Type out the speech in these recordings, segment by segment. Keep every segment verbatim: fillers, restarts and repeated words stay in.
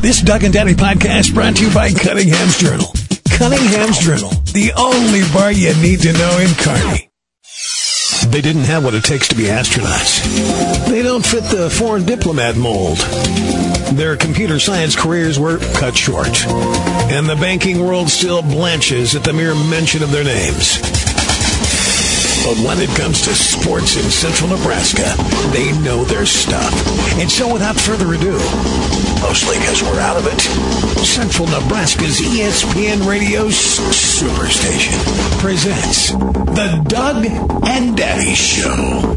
This Doug and Daddy podcast brought to you by Cunningham's Journal. Cunningham's Journal, the only bar you need to know in Kearney. They didn't have what it takes to be astronauts. They don't fit the foreign diplomat mold. Their computer science careers were cut short. And the banking world still blanches at the mere mention of their names. But when it comes to sports in central Nebraska, they know their stuff. And so without further ado, mostly because we're out of it, Central Nebraska's E S P N Radio Superstation presents The Doug and Daddy Show.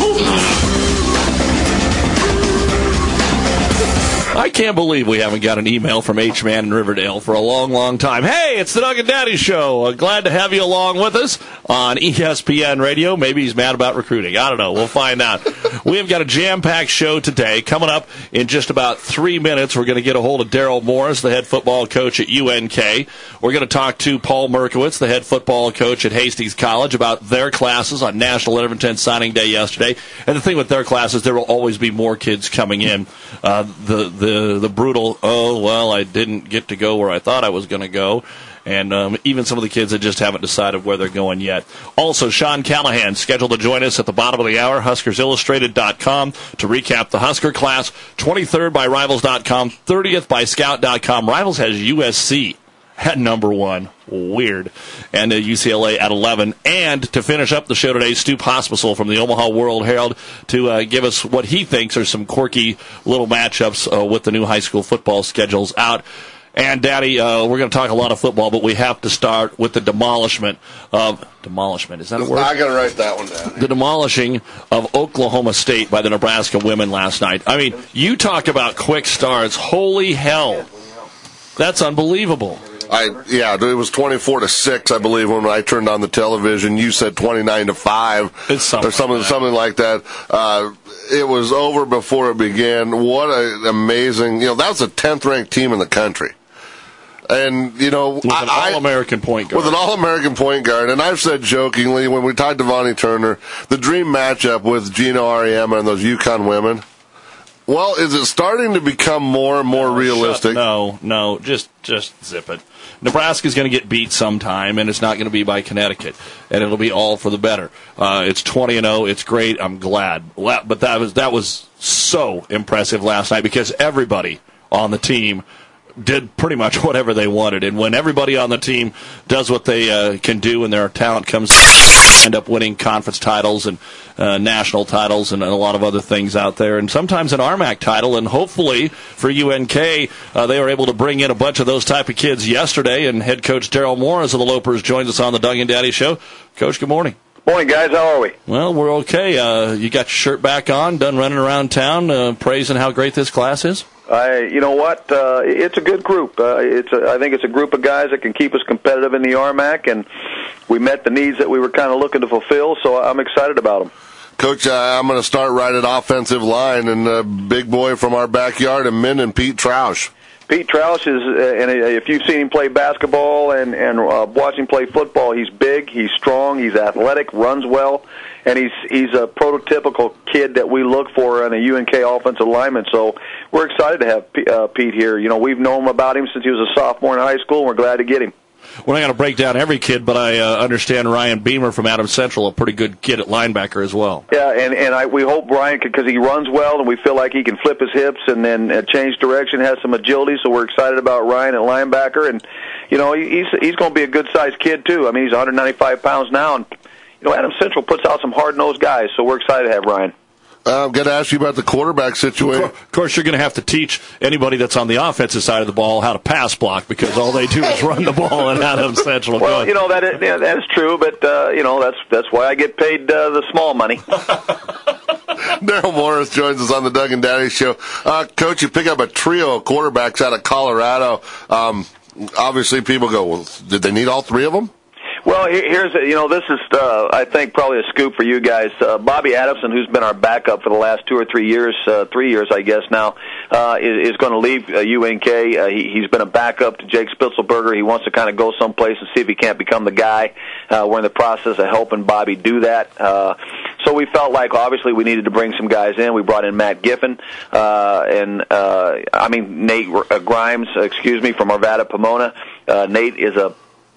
I can't believe we haven't got an email from H-Man in Riverdale for a long, long time. Hey, it's the Doug and Daddy Show. Uh, glad to have you along with us on E S P N Radio. Maybe he's mad about recruiting. I don't know. We'll find out. We have got a jam-packed show today. Coming up in just about three minutes, we're going to get a hold of Daryl Morris, the head football coach at U N K. We're going to talk to Paul Merkowitz, the head football coach at Hastings College, about their classes on National Letter of Intent Signing Day yesterday. And the thing with their classes, there will always be more kids coming in. Uh, the The, the brutal, oh, well, I didn't get to go where I thought I was going to go. And um, even some of the kids that just haven't decided where they're going yet. Also, Sean Callahan scheduled to join us at the bottom of the hour, Huskers Illustrated dot com, to recap the Husker class. twenty-third by Rivals dot com, thirtieth by Scout dot com. Rivals has U S C at number one. Weird. And uh, U C L A at eleven. And to finish up the show today, Stu Pospisil from the Omaha World Herald to uh, give us what he thinks are some quirky little matchups uh, with the new high school football schedules out. And, Daddy, uh, we're going to talk a lot of football, but we have to start with the demolishment of – demolishment, is that a word? I got to write that one down. The demolishing of Oklahoma State by the Nebraska women last night. I mean, you talk about quick starts. Holy hell. That's unbelievable. I yeah, it was twenty-four to six, I believe, when I turned on the television. You said twenty-nine to five, it's something or something, like something like that. Uh, it was over before it began. What an amazing! You know, that was the tenth ranked team in the country, and you know, with an I, all-American point guard. With an all-American point guard, and I've said jokingly when we talked to Vonnie Turner, the dream matchup with Gino Auriemma and those UConn women. Well, is it starting to become more and more no, realistic? Shut, no, no, just just zip it. Nebraska's going to get beat sometime, and it's not going to be by Connecticut, and it'll be all for the better. Uh, it's twenty and oh. It's great. I'm glad. But that was that was so impressive last night because everybody on the team did pretty much whatever they wanted. And when everybody on the team does what they uh, can do and their talent comes, end up winning conference titles and uh, national titles and a lot of other things out there, and sometimes an R M A C title. And hopefully for U N K, uh, they were able to bring in a bunch of those type of kids yesterday. And head coach Daryl Morris of the Lopers joins us on the Doug and Daddy Show. Coach, good morning. Morning, guys. How are we? Well, we're okay. Uh, you got your shirt back on, done running around town, uh, praising how great this class is? I, you know what? Uh, it's a good group. Uh, it's a, I think it's a group of guys that can keep us competitive in the R M A C, and we met the needs that we were kind of looking to fulfill, so I'm excited about them. Coach, uh, I'm going to start right at offensive line, and a uh, big boy from our backyard, and Min and Pete Troush. Pete Troush is, uh, and if you've seen him play basketball and and uh, watch him play football, he's big, he's strong, he's athletic, runs well, and he's he's a prototypical kid that we look for in a U N K offensive lineman. So we're excited to have P- uh, Pete here. You know, we've known about him since he was a sophomore in high school, and we're glad to get him. We're not going to break down every kid, but I uh, understand Ryan Beamer from Adams Central, a pretty good kid at linebacker as well. Yeah, and, and I, we hope Ryan, because he runs well, and we feel like he can flip his hips and then uh, change direction, has some agility, so we're excited about Ryan at linebacker. And, you know, he's he's going to be a good-sized kid, too. I mean, he's one hundred ninety-five pounds now, and, you know, Adams Central puts out some hard-nosed guys, so we're excited to have Ryan. Uh, I'm going to ask you about the quarterback situation. Of course, you're going to have to teach anybody that's on the offensive side of the ball how to pass block because all they do is run the ball at Adams Central. Well, you know, that is, yeah, that is true, but, uh, you know, that's that's why I get paid uh, the small money. Daryl Morris joins us on the Doug and Daddy Show. Uh, Coach, you pick up a trio of quarterbacks out of Colorado. Um, obviously, people go, well, did they need all three of them? Well, here's, you know, this is, uh, I think, probably a scoop for you guys. Uh, Bobby Adamson, who's been our backup for the last two or three years, uh, three years, I guess now, uh, is, is going to leave uh, U N K. Uh, he, he's been a backup to Jake Spitzelberger. He wants to kind of go someplace and see if he can't become the guy. Uh, we're in the process of helping Bobby do that. Uh, So we felt like, obviously, we needed to bring some guys in. We brought in Matt Giffen, uh, and, uh, I mean, Nate Grimes, excuse me, from Arvada Pomona. Uh, Nate is a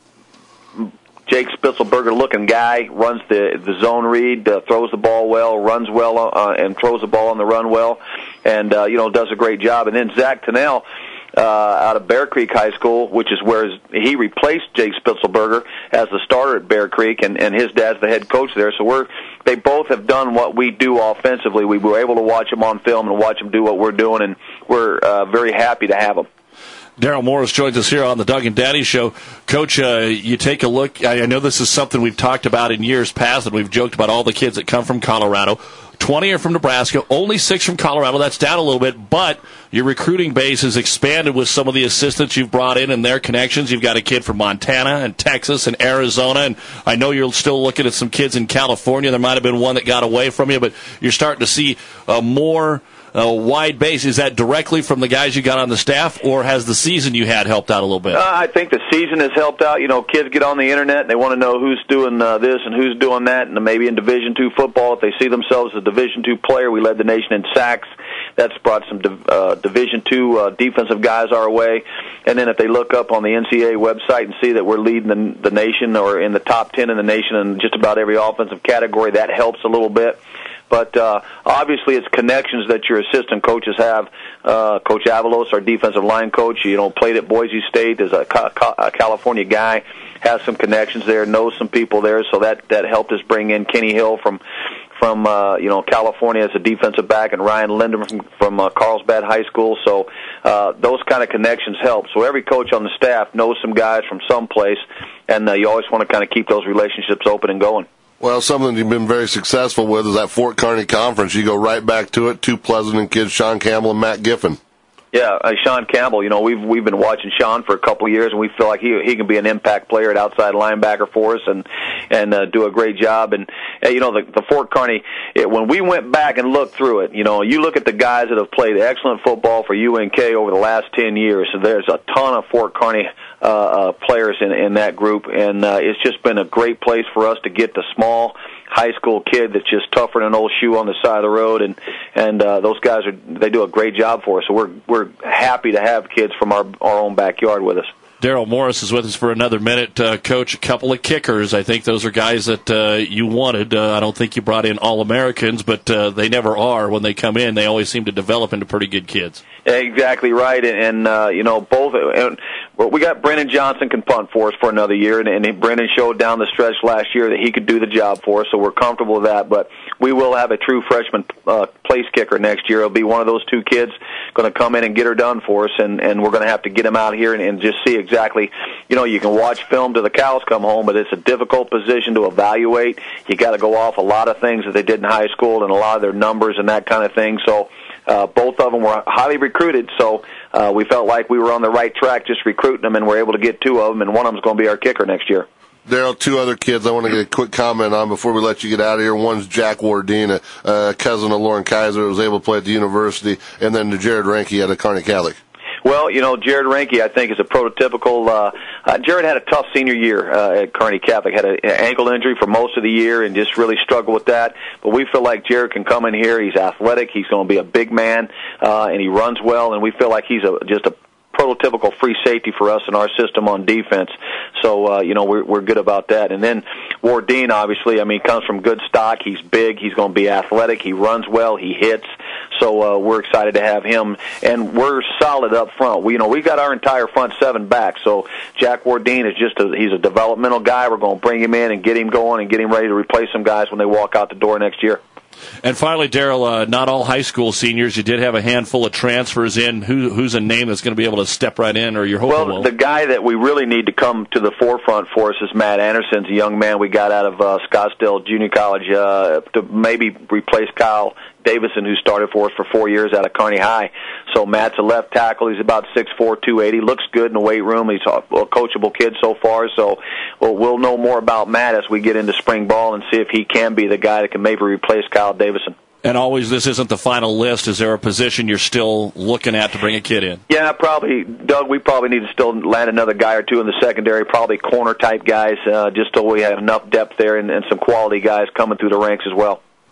Jake Spitzelberger-looking guy, runs the the zone read, uh, throws the ball well, runs well, uh, and throws the ball on the run well, and, uh, you know, does a great job. And then Zach Tennell, uh, out of Bear Creek High School, which is where he replaced Jake Spitzelberger as the starter at Bear Creek, and, and his dad's the head coach there. So we're they both have done what we do offensively. We were able to watch them on film and watch them do what we're doing, and we're uh, very happy to have them. Daryl Morris joins us here on the Doug and Daddy Show. Coach, uh, you take a look. I know this is something we've talked about in years past, and we've joked about all the kids that come from Colorado. twenty are from Nebraska, only six from Colorado. That's down a little bit, but your recruiting base has expanded with some of the assistants you've brought in and their connections. You've got a kid from Montana and Texas and Arizona, and I know you're still looking at some kids in California. There might have been one that got away from you, but you're starting to see uh, more uh, wide base. Is that directly from the guys you got on the staff, or has the season you had helped out a little bit? Uh, I think the season has helped out. You know, kids get on the internet and they want to know who's doing uh, this and who's doing that, and maybe in Division two football, if they see themselves as a Division two player, we led the nation in sacks. That's brought some uh, Division two uh, defensive guys our way. And then if they look up on the N C double A website and see that we're leading the, the nation or in the top ten in the nation in just about every offensive category, that helps a little bit. But uh, obviously, it's connections that your assistant coaches have. Uh, Coach Avalos, our defensive line coach, you know, played at Boise State as a, a California guy, has some connections there, knows some people there, so that that helped us bring in Kenny Hill from from uh, you know California as a defensive back, and Ryan Lindemann from, from uh, Carlsbad High School. So uh, those kind of connections help. So every coach on the staff knows some guys from someplace, and uh, you always want to kind of keep those relationships open and going. Well, something you've been very successful with is that Fort Kearney Conference. You go right back to it, two Pleasanton kids, Sean Campbell and Matt Giffen. Yeah, uh, Sean Campbell, you know, we've we've been watching Sean for a couple of years, and we feel like he he can be an impact player at outside linebacker for us and and uh, do a great job. And, uh, you know, the, the Fort Kearney, it, when we went back and looked through it, you know, you look at the guys that have played excellent football for U N K over the last ten years, so there's a ton of Fort Kearney uh, uh, players in, in that group, and uh, it's just been a great place for us to get the small high school kid that's just tougher than an old shoe on the side of the road, and and uh, those guys are they do a great job for us. So we're we're happy to have kids from our our own backyard with us. Daryl Morris is with us for another minute. Uh, Coach, a couple of kickers. I think those are guys that uh, you wanted. Uh, I don't think you brought in All-Americans, but uh, they never are. When they come in, they always seem to develop into pretty good kids. Exactly right, and, and uh, you know, both. And, well, we got Brennan Johnson can punt for us for another year, and, and Brennan showed down the stretch last year that he could do the job for us, so we're comfortable with that. But we will have a true freshman uh, place kicker next year. It'll be one of those two kids going to come in and get her done for us, and, and we're going to have to get him out here and, and just see exactly. You know, you can watch film till the cows come home, but it's a difficult position to evaluate. You got to go off a lot of things that they did in high school and a lot of their numbers and that kind of thing. So uh, both of them were highly recruited, so uh, we felt like we were on the right track just recruiting them, and we're able to get two of them, and one of them is going to be our kicker next year. Daryl, two other kids I want to get a quick comment on before we let you get out of here. One's Jack Wardine, a, a cousin of Lauren Kaiser, who was able to play at the university, and then Jared Ranke at a Kearney Catholic. Well, you know, Jared Ranke, I think, is a prototypical. Uh, uh, Jared had a tough senior year uh, at Kearney Catholic. Had an ankle injury for most of the year and just really struggled with that. But we feel like Jared can come in here. He's athletic. He's going to be a big man, uh, and he runs well. And we feel like he's a, just a prototypical free safety for us in our system on defense. So, uh, you know, we're, we're good about that. And then Wardine, obviously, I mean, comes from good stock. He's big. He's going to be athletic. He runs well. He hits. So uh, we're excited to have him. And we're solid up front. We, you know, we've got our entire front seven back. So Jack Wardine is just a, he's a developmental guy. We're going to bring him in and get him going and get him ready to replace some guys when they walk out the door next year. And finally, Daryl, uh, not all high school seniors. You did have a handful of transfers in. Who, who's a name that's going to be able to step right in, or you're hoping well, will? The guy that we really need to come to the forefront for us is Matt Anderson's a young man we got out of uh, Scottsdale Junior College uh, to maybe replace Kyle Davison, who started for us for four years out of Kearney High. So Matt's a left tackle. He's about six four, two eighty. Looks good in the weight room. He's a coachable kid so far. So we'll, we'll know more about Matt as we get into spring ball and see if he can be the guy that can maybe replace Kyle Davison. And always, this isn't the final list. Is there a position you're still looking at to bring a kid in? Yeah, probably, Doug, we probably need to still land another guy or two in the secondary, probably corner-type guys, uh, just so we have enough depth there and, and some quality guys coming through the ranks as well.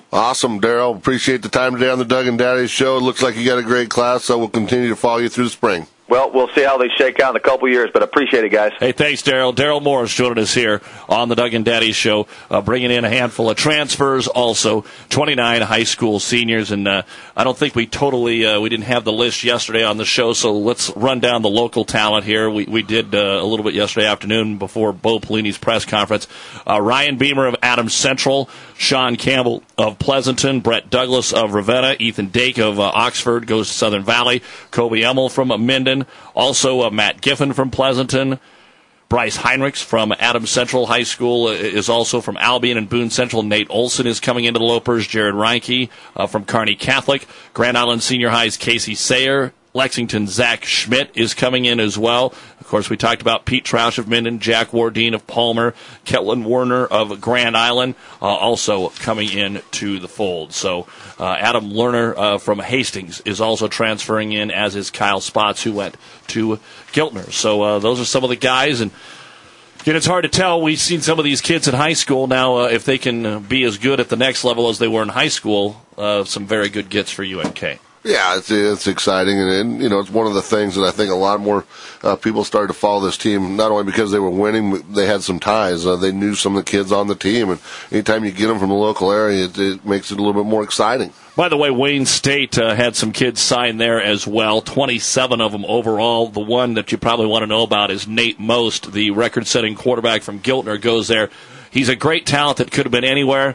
Awesome, Daryl. Appreciate the time today on the Doug and Daddy Show. It looks like you got a great class, so we'll continue to follow you through the spring. Well, we'll see how they shake out in a couple years, but appreciate it, guys. Hey, thanks, Daryl. Daryl Morris joining us here on the Doug and Daddy Show, uh, bringing in a handful of transfers, also twenty-nine high school seniors, and uh, I don't think we totally uh, we didn't have the list yesterday on the show, so let's run down the local talent here. We we did uh, a little bit yesterday afternoon before Bo Pelini's press conference. Uh, Ryan Beamer of Adams Central, Sean Campbell of Pleasanton, Brett Douglas of Ravenna, Ethan Dake of uh, Oxford goes to Southern Valley, Kobe Emmel from uh, Minden. Also, uh, Matt Giffen from Pleasanton. Bryce Heinrichs from Adams Central High School uh, is also from Albion and Boone Central. Nate Olson is coming into the Lopers. Jared Reinke uh, from Kearney Catholic. Grand Island Senior High's Casey Sayer. Lexington Zach Schmidt is coming in as well. Of course, we talked about Pete Troush of Minden, Jack Wardine of Palmer, Ketlin Werner of Grand Island, uh, also coming in to the fold. So uh, Adam Lerner uh, from Hastings is also transferring in, as is Kyle Spots, who went to Giltner. So uh, those are some of the guys, and again, it's hard to tell. We've seen some of these kids in high school. Now, uh, if they can be as good at the next level as they were in high school, uh, some very good gets for U N K. Yeah, it's it's exciting, and, and you know it's one of the things that I think a lot more uh, people started to follow this team, not only because they were winning, but they had some ties. Uh, they knew some of the kids on the team, and anytime you get them from the local area, it, it makes it a little bit more exciting. By the way, Wayne State uh, had some kids sign there as well, twenty-seven of them overall. The one that you probably want to know about is Nate Most, the record-setting quarterback from Giltner, goes there. He's a great talent that could have been anywhere,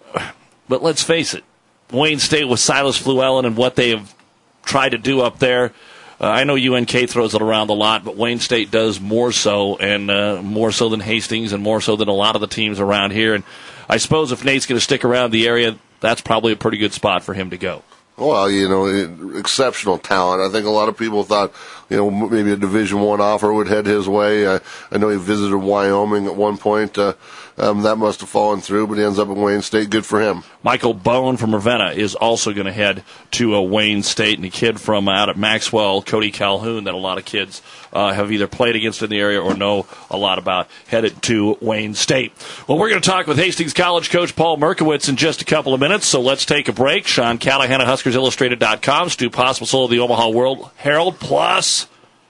but let's face it, Wayne State with Silas Fluellen and what they have tried to do up there. Uh, I know U N K throws it around a lot, but Wayne State does more so, and uh, more so than Hastings, and more so than a lot of the teams around here. And I suppose if Nate's going to stick around the area, that's probably a pretty good spot for him to go. Well, you know, exceptional talent. I think a lot of people thought, you know, maybe a Division One offer would head his way. I, I know he visited Wyoming at one point. Uh, um, that must have fallen through, but he ends up at Wayne State. Good for him. Michael Bone from Ravenna is also going to head to uh, Wayne State, and a kid from uh, out at Maxwell, Cody Calhoun, that a lot of kids uh, have either played against in the area or know a lot about, headed to Wayne State. Well, we're going to talk with Hastings College coach Paul Merkowitz in just a couple of minutes, so let's take a break. Sean Callahan at Huskers Illustrated dot com, Stu Pospisil of the Omaha World Herald, plus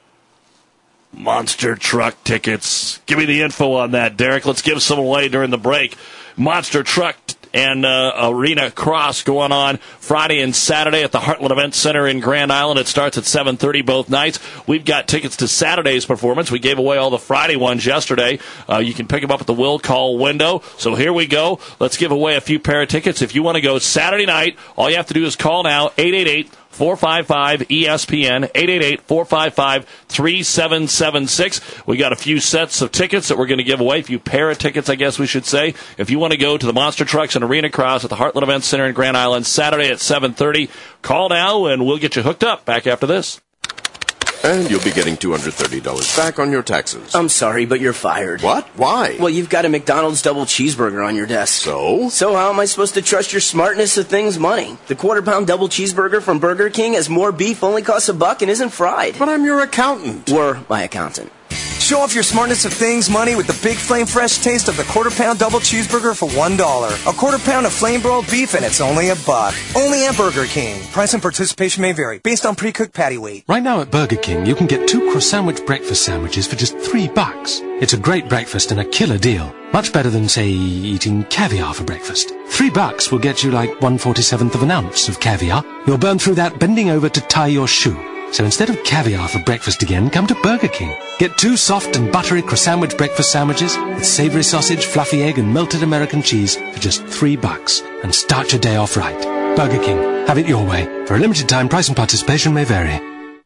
Monster Truck tickets. Give me the info on that, Derek. Let's give some away during the break. Monster Truck and uh, Arena Cross going on Friday and Saturday at the Heartland Event Center in Grand Island. It starts at seven thirty both nights. We've got tickets to Saturday's performance. We gave away all the Friday ones yesterday. Uh, you can pick them up at the will call window. So here we go. Let's give away a few pair of tickets. If you want to go Saturday night, all you have to do is call now, eight eight eight, four five five, E S P N, eight eight eight, four five five, three seven seven six. We got a few sets of tickets that we're going to give away, a few pair of tickets, I guess we should say. If you want to go to the Monster Trucks and Arena Cross at the Heartland Event Center in Grand Island Saturday at seven thirty, call now and we'll get you hooked up. Back after this. And you'll be getting two hundred thirty dollars back on your taxes. I'm sorry, but you're fired. What? Why? Well, you've got a McDonald's double cheeseburger on your desk. So? So how am I supposed to trust your smartness of things money? The quarter pound double cheeseburger from Burger King has more beef, only costs a buck, and isn't fried. But I'm your accountant. Or my accountant. Show off your smartness of things money with the big flame fresh taste of the quarter pound double cheeseburger for one dollar. A quarter pound of flame broiled beef and it's only a buck. Only at Burger King. Price and participation may vary based on pre-cooked patty weight. Right now at Burger King, you can get two cross sandwich breakfast sandwiches for just three bucks. It's a great breakfast and a killer deal. Much better than, say, eating caviar for breakfast. Three bucks will get you like one forty-seventh of an ounce of caviar. You'll burn through that bending over to tie your shoe. So instead of caviar for breakfast again, come to Burger King. Get two soft and buttery croissant breakfast sandwiches with savory sausage, fluffy egg, and melted American cheese for just three bucks. And start your day off right. Burger King. Have it your way. For a limited time, price and participation may vary.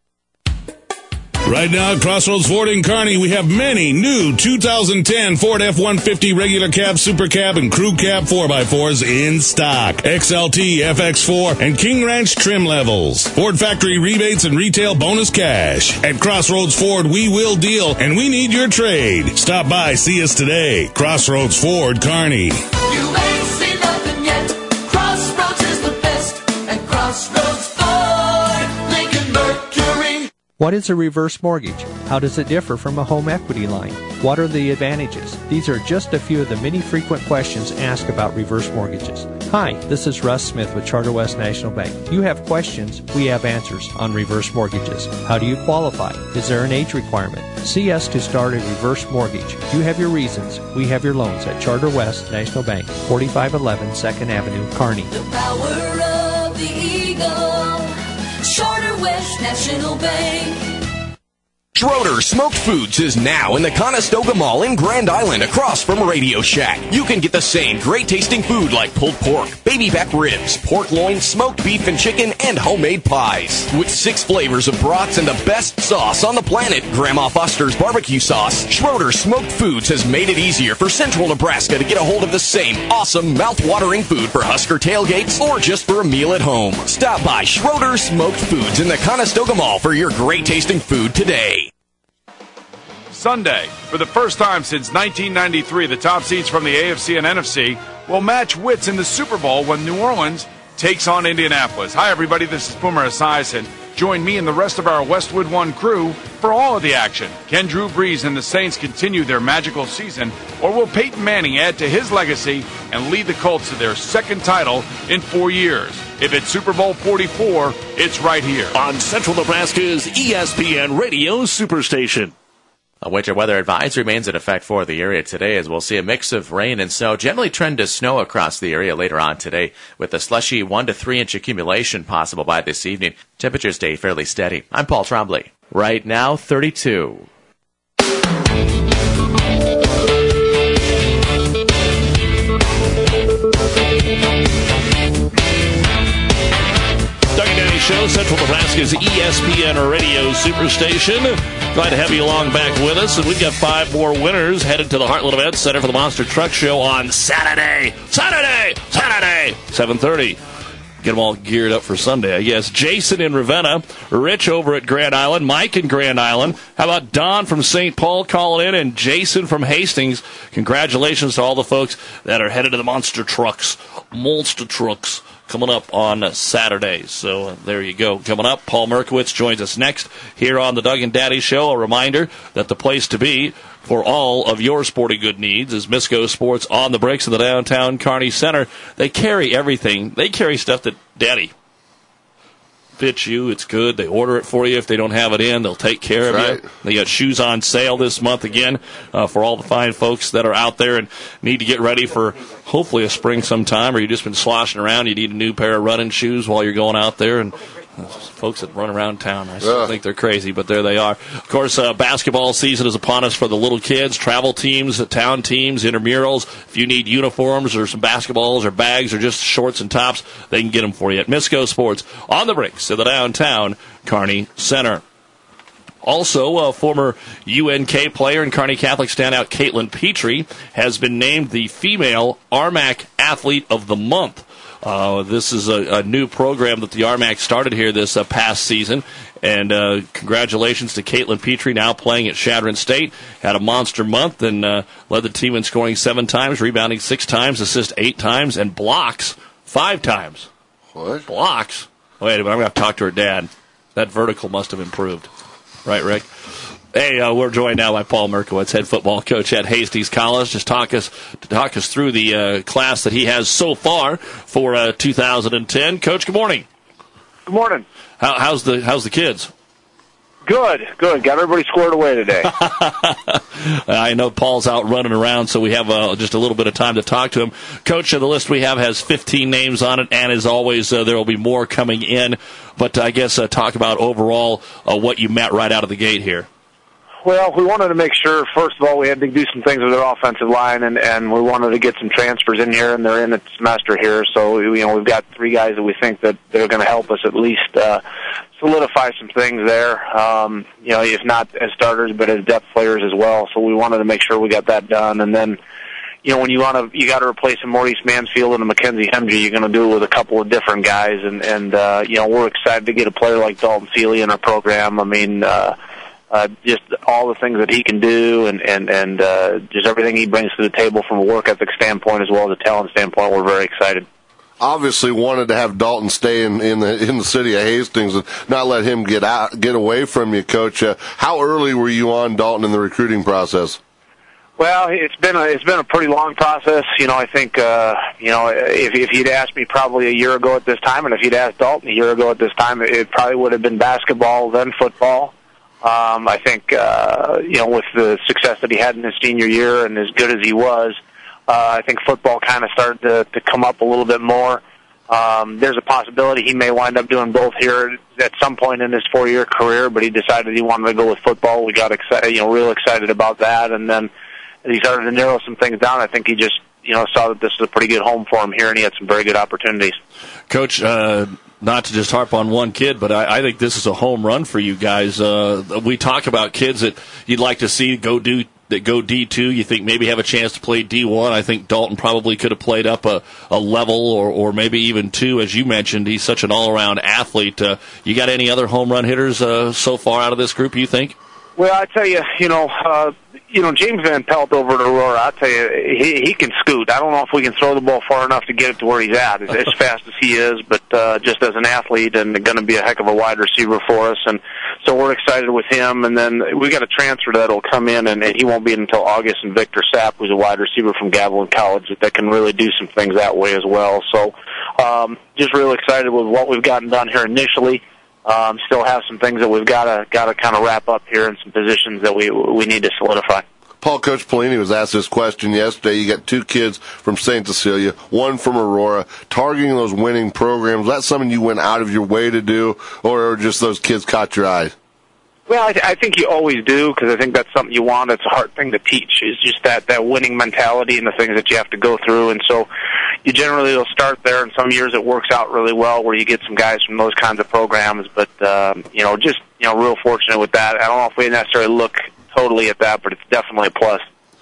Right now at Crossroads Ford in Kearney, we have many new two thousand ten Ford F one fifty regular cab, super cab, and crew cab four by fours in stock. X L T, F X four, and King Ranch trim levels. Ford factory rebates and retail bonus cash. At Crossroads Ford, we will deal, and we need your trade. Stop by, see us today. Crossroads Ford, Kearney. You ain't seen nothing yet. Crossroads is the best, and Crossroads Ford, Lincoln Mercury. What is a reverse mortgage? How does it differ from a home equity line? What are the advantages? These are just a few of the many frequent questions asked about reverse mortgages. Hi, this is Russ Smith with Charter West National Bank. You have questions, we have answers on reverse mortgages. How do you qualify? Is there an age requirement? See us to start a reverse mortgage. You have your reasons, we have your loans at Charter West National Bank, forty-five eleven second Avenue, Kearney. The power of the eagle, Charter West National Bank. Schroeder Smoked Foods is now in the Conestoga Mall in Grand Island across from Radio Shack. You can get the same great tasting food like pulled pork, baby back ribs, pork loin, smoked beef and chicken, and homemade pies. With six flavors of broths and the best sauce on the planet, Grandma Foster's barbecue sauce, Schroeder Smoked Foods has made it easier for Central Nebraska to get a hold of the same awesome mouth-watering food for Husker tailgates or just for a meal at home. Stop by Schroeder Smoked Foods in the Conestoga Mall for your great tasting food today. Sunday, for the first time since nineteen ninety-three, the top seeds from the A F C and N F C will match wits in the Super Bowl when New Orleans takes on Indianapolis. Hi, everybody. This is Boomer Esiason. Join me and the rest of our Westwood One crew for all of the action. Can Drew Brees and the Saints continue their magical season, or will Peyton Manning add to his legacy and lead the Colts to their second title in four years? If it's Super Bowl forty-four, it's right here on Central Nebraska's E S P N Radio Superstation. A winter weather advisory remains in effect for the area today, as we'll see a mix of rain and snow, generally trend to snow across the area later on today, with a slushy one to three inch accumulation possible by this evening. Temperatures stay fairly steady. I'm Paul Trombley. Right now, thirty-two. Doug and Danny Show, Central Nebraska's E S P N Radio Superstation. Glad to have you along back with us. And we've got five more winners headed to the Heartland Event Center for the Monster Truck Show on Saturday. Saturday! Saturday! seven thirty. Get them all geared up for Sunday, I guess. Jason in Ravenna, Rich over at Grand Island, Mike in Grand Island. How about Don from Saint Paul calling in, and Jason from Hastings? Congratulations to all the folks that are headed to the Monster Trucks. Monster Trucks. Coming up on Saturday. So uh, there you go. Coming up, Paul Merkowitz joins us next here on the Doug and Daddy Show. A reminder that the place to be for all of your sporting good needs is Misco Sports on the Bricks in the downtown Kearney Center. They carry everything. They carry stuff that Daddy fits you. It's good. They order it for you. If they don't have it in, they'll take care That's of right. you. They got shoes on sale this month again uh, for all the fine folks that are out there and need to get ready for hopefully a spring sometime, or you've just been sloshing around. You need a new pair of running shoes while you're going out there. And uh, folks that run around town, I still Yeah. think they're crazy, but there they are. Of course, uh, basketball season is upon us for the little kids, travel teams, uh, town teams, intramurals. If you need uniforms or some basketballs or bags or just shorts and tops, they can get them for you at Misco Sports on the Bricks of the downtown Kearney Center. Also, a former U N K player and Kearney Catholic standout Caitlin Petrie has been named the Female R M A C Athlete of the Month. Uh, this is a, a new program that the R M A C started here this uh, past season. And uh, congratulations to Caitlin Petrie, now playing at Chadron State. Had a monster month and uh, led the team in scoring seven times, rebounding six times, assist eight times, and blocks five times. What? Blocks? Wait a minute, I'm going to have to talk to her dad. That vertical must have improved. Right, Rick? Hey, uh, we're joined now by Paul Merkowitz, head football coach at Hastings College. Just talk us to talk us through the uh, class that he has so far for uh, two thousand ten. Coach, good morning. Good morning. How, how's the how's the kids? Good, good. Got everybody squared away today. I know Paul's out running around, so we have uh, just a little bit of time to talk to him. Coach, uh, the list we have has fifteen names on it, and as always, uh, there will be more coming in. But uh, I guess uh, talk about overall uh, what you met right out of the gate here. Well, we wanted to make sure, first of all, we had to do some things with our offensive line, and, and we wanted to get some transfers in here, and they're in the semester here. So, you know, we've got three guys that we think that they're going to help us at least uh, solidify some things there, um, you know, if not as starters, but as depth players as well. So we wanted to make sure we got that done. And then, you know, when you want to, you got to replace a Maurice Mansfield and a Mackenzie Hemge, you're going to do it with a couple of different guys. And, and uh, you know, we're excited to get a player like Dalton Seeley in our program. I mean, uh, Uh, just all the things that he can do, and and and uh, just everything he brings to the table from a work ethic standpoint as well as a talent standpoint. We're very excited. Obviously, wanted to have Dalton stay in, in the in the city of Hastings and not let him get out, get away from you, Coach. Uh, how early were you on Dalton in the recruiting process? Well, it's been a it's been a pretty long process. You know, I think uh, you know if if you'd asked me probably a year ago at this time, and if you'd asked Dalton a year ago at this time, it probably would have been basketball, then football. Um, I think uh, you know with the success that he had in his senior year and as good as he was, uh, I think football kind of started to, to come up a little bit more. Um, there's a possibility he may wind up doing both here at some point in his four-year career, but he decided he wanted to go with football. We got excited, you know, real excited about that, and then he started to narrow some things down. I think he just, you know, saw that this was a pretty good home for him here, and he had some very good opportunities. Coach, uh, not to just harp on one kid, but I, I think this is a home run for you guys. Uh, we talk about kids that you'd like to see go do that go D two. You think maybe have a chance to play D one. I think Dalton probably could have played up a, a level or, or maybe even two, as you mentioned. He's such an all-around athlete. Uh, you got any other home run hitters uh, so far out of this group, you think? Well, I tell you, you know, uh, you know, James Van Pelt over at Aurora, I tell you, he he can scoot. I don't know if we can throw the ball far enough to get it to where he's at, as, as fast as he is, but uh, just as an athlete and going to be a heck of a wide receiver for us. And so we're excited with him. And then we got a transfer that'll come in, and, and he won't be in until August, and Victor Sapp, who's a wide receiver from Gavilan College, that, that can really do some things that way as well. So um, just real excited with what we've gotten done here initially. Um, still have some things that we've got to got to kind of wrap up here, and some positions that we we need to solidify. Paul, Coach Pelini was asked this question yesterday. You got two kids from Saint Cecilia, one from Aurora, targeting those winning programs. Is that something you went out of your way to do, or just those kids caught your eye? Well, I, th- I think you always do, because I think that's something you want. It's a hard thing to teach. It's just that, that winning mentality and the things that you have to go through. And so you generally will start there, and some years it works out really well where you get some guys from those kinds of programs. But, um, you know, just, you know, real fortunate with that. I don't know if we necessarily look totally at that, but it's definitely a plus.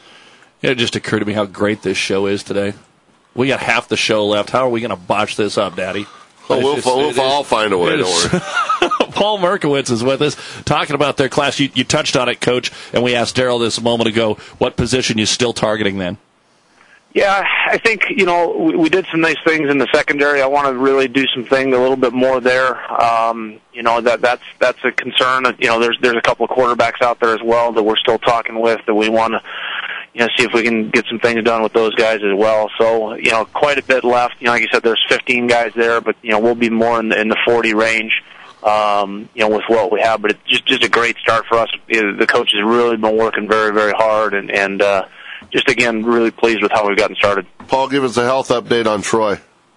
It just occurred to me how great this show is today. We got half the show left. How are we going to botch this up, Daddy? Oh, we'll, just, we'll, we'll all find a way, don't worry. Paul Merkowitz is with us, talking about their class. You, you touched on it, Coach, and we asked Daryl this a moment ago, what position you still targeting then? Yeah, I think, you know, we, we did some nice things in the secondary. I want to really do some things a little bit more there. Um, you know, that that's that's a concern. You know, there's there's a couple of quarterbacks out there as well that we're still talking with that we want to, you know, see if we can get some things done with those guys as well. So, you know, quite a bit left. You know, like you said, there's fifteen guys there, but, you know, we'll be more in the, in the forty range, um, you know, with what we have. But it's just, just a great start for us. The coach has really been working very, very hard, and, and uh, just, again, really pleased with how we've gotten started. Paul, give us a health update on Troy.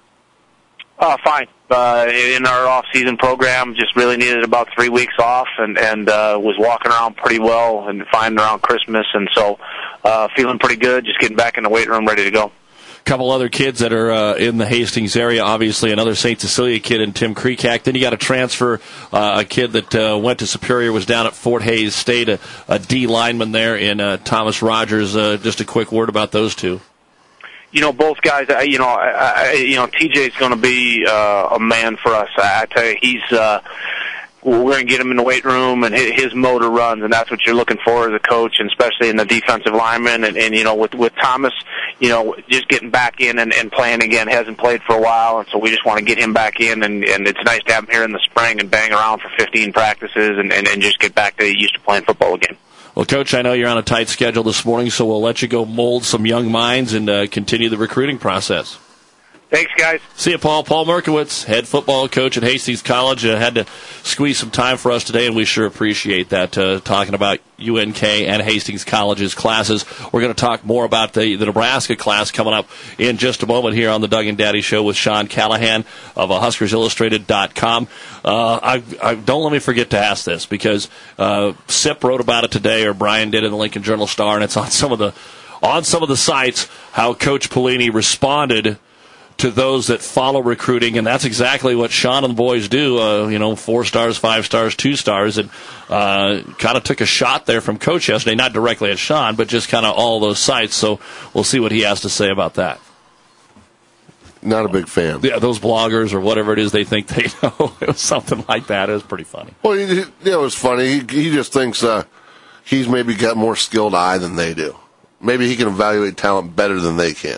Uh, fine. Uh, in our off-season program, just really needed about three weeks off, and, and uh, was walking around pretty well and fine around Christmas, and so uh, feeling pretty good, just getting back in the weight room, ready to go. A couple other kids that are uh, in the Hastings area, obviously another Saint Cecilia kid in Tim Kreekak. Then you got a transfer, uh, a kid that uh, went to Superior, was down at Fort Hays State, a, a D lineman there in uh, Thomas Rogers. Uh, just a quick word about those two. You know, both guys, you know, I, I, you know, T J's going to be uh, a man for us. I tell you, he's, uh, we're going to get him in the weight room, and his motor runs, and that's what you're looking for as a coach, and especially in the defensive lineman. And, and you know, with, with Thomas, you know, just getting back in and, and playing again, hasn't played for a while, and so we just want to get him back in, and, and it's nice to have him here in the spring and bang around for fifteen practices and, and, and just get back to used to playing football again. Well, Coach, I know you're on a tight schedule this morning, so we'll let you go mold some young minds and uh, continue the recruiting process. Thanks, guys. See you, Paul. Paul Merkowitz, head football coach at Hastings College, uh, had to squeeze some time for us today, and we sure appreciate that, uh, talking about U N K and Hastings College's classes. We're going to talk more about the, the Nebraska class coming up in just a moment here on the Doug and Daddy Show with Sean Callahan of uh, Huskers Illustrated dot com. Uh, I, I, don't let me forget to ask this, because uh, S I P wrote about it today, or Brian did in the Lincoln Journal-Star, and it's on some of the on some of the sites how Coach Pelini responded to those that follow recruiting, and that's exactly what Sean and the boys do. Uh, you know, four stars, five stars, two stars, and uh, kind of took a shot there from Coach yesterday, not directly at Sean, but just kind of all those sites. So we'll see what he has to say about that. Not a big fan. Yeah, those bloggers or whatever it is they think they know. It was something like that. It was pretty funny. Well, he, you know, it was funny. He, he just thinks uh, he's maybe got more skilled eye than they do. Maybe he can evaluate talent better than they can.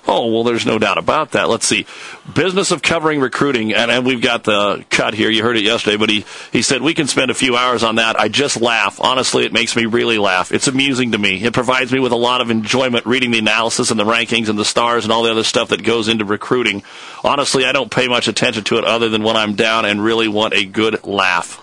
Oh, well, there's no doubt about that. Let's see. Business of covering recruiting, and, and we've got the cut here. You heard it yesterday, but he, he said we can spend a few hours on that. I just laugh. Honestly, it makes me really laugh. It's amusing to me. It provides me with a lot of enjoyment reading the analysis and the rankings and the stars and all the other stuff that goes into recruiting. Honestly, I don't pay much attention to it other than when I'm down and really want a good laugh.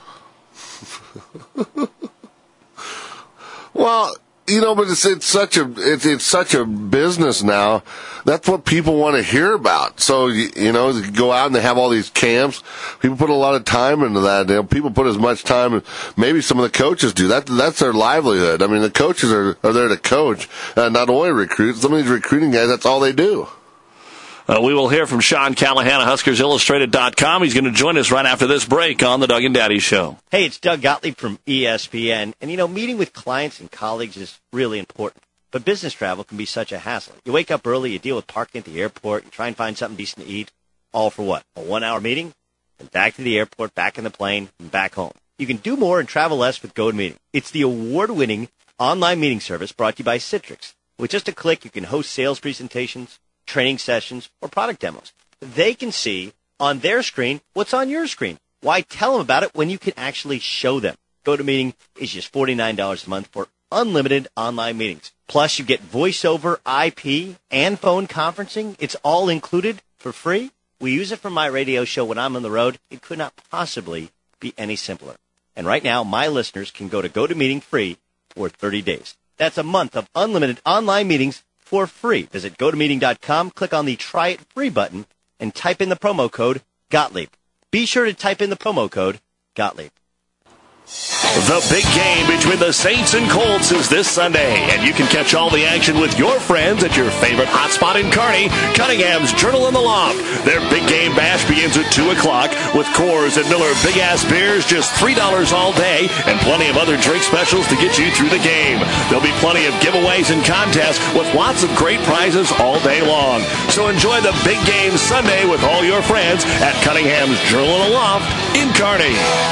Well, you know, but it's it's such a it's it's such a business now. That's what people want to hear about. So you, you know, you go out and they have all these camps. People put a lot of time into that. You know, people put as much time as maybe some of the coaches do. That that's their livelihood. I mean, the coaches are are there to coach, uh, not only recruit. Some of these recruiting guys, that's all they do. Uh, we will hear from Sean Callahan of Huskers Illustrated dot com. He's going to join us right after this break on the Doug and Daddy Show. Hey, it's Doug Gottlieb from E S P N. And, you know, meeting with clients and colleagues is really important. But business travel can be such a hassle. You wake up early, you deal with parking at the airport, you try and find something decent to eat. All for what? A one-hour meeting? And back to the airport, back in the plane, and back home. You can do more and travel less with GoToMeeting. It's the award-winning online meeting service brought to you by Citrix. With just a click, you can host sales presentations, training sessions, or product demos. They can see on their screen what's on your screen. Why tell them about it when you can actually show them? GoToMeeting is just forty-nine dollars a month for unlimited online meetings. Plus, you get voice over I P and phone conferencing. It's all included for free. We use it for my radio show when I'm on the road. It could not possibly be any simpler. And right now, my listeners can go to GoToMeeting free for thirty days. That's a month of unlimited online meetings for free. Visit go to meeting dot com, click on the Try It Free button, and type in the promo code Gottlieb. Be sure to type in the promo code Gottlieb. The big game between the Saints and Colts is this Sunday, and you can catch all the action with your friends at your favorite hotspot in Kearney, Cunningham's Journal in the Loft. Their big game bash begins at two o'clock with Coors and Miller Big Ass Beers, just three dollars all day, and plenty of other drink specials to get you through the game. There'll be plenty of giveaways and contests with lots of great prizes all day long. So enjoy the big game Sunday with all your friends at Cunningham's Journal in the Loft in Kearney.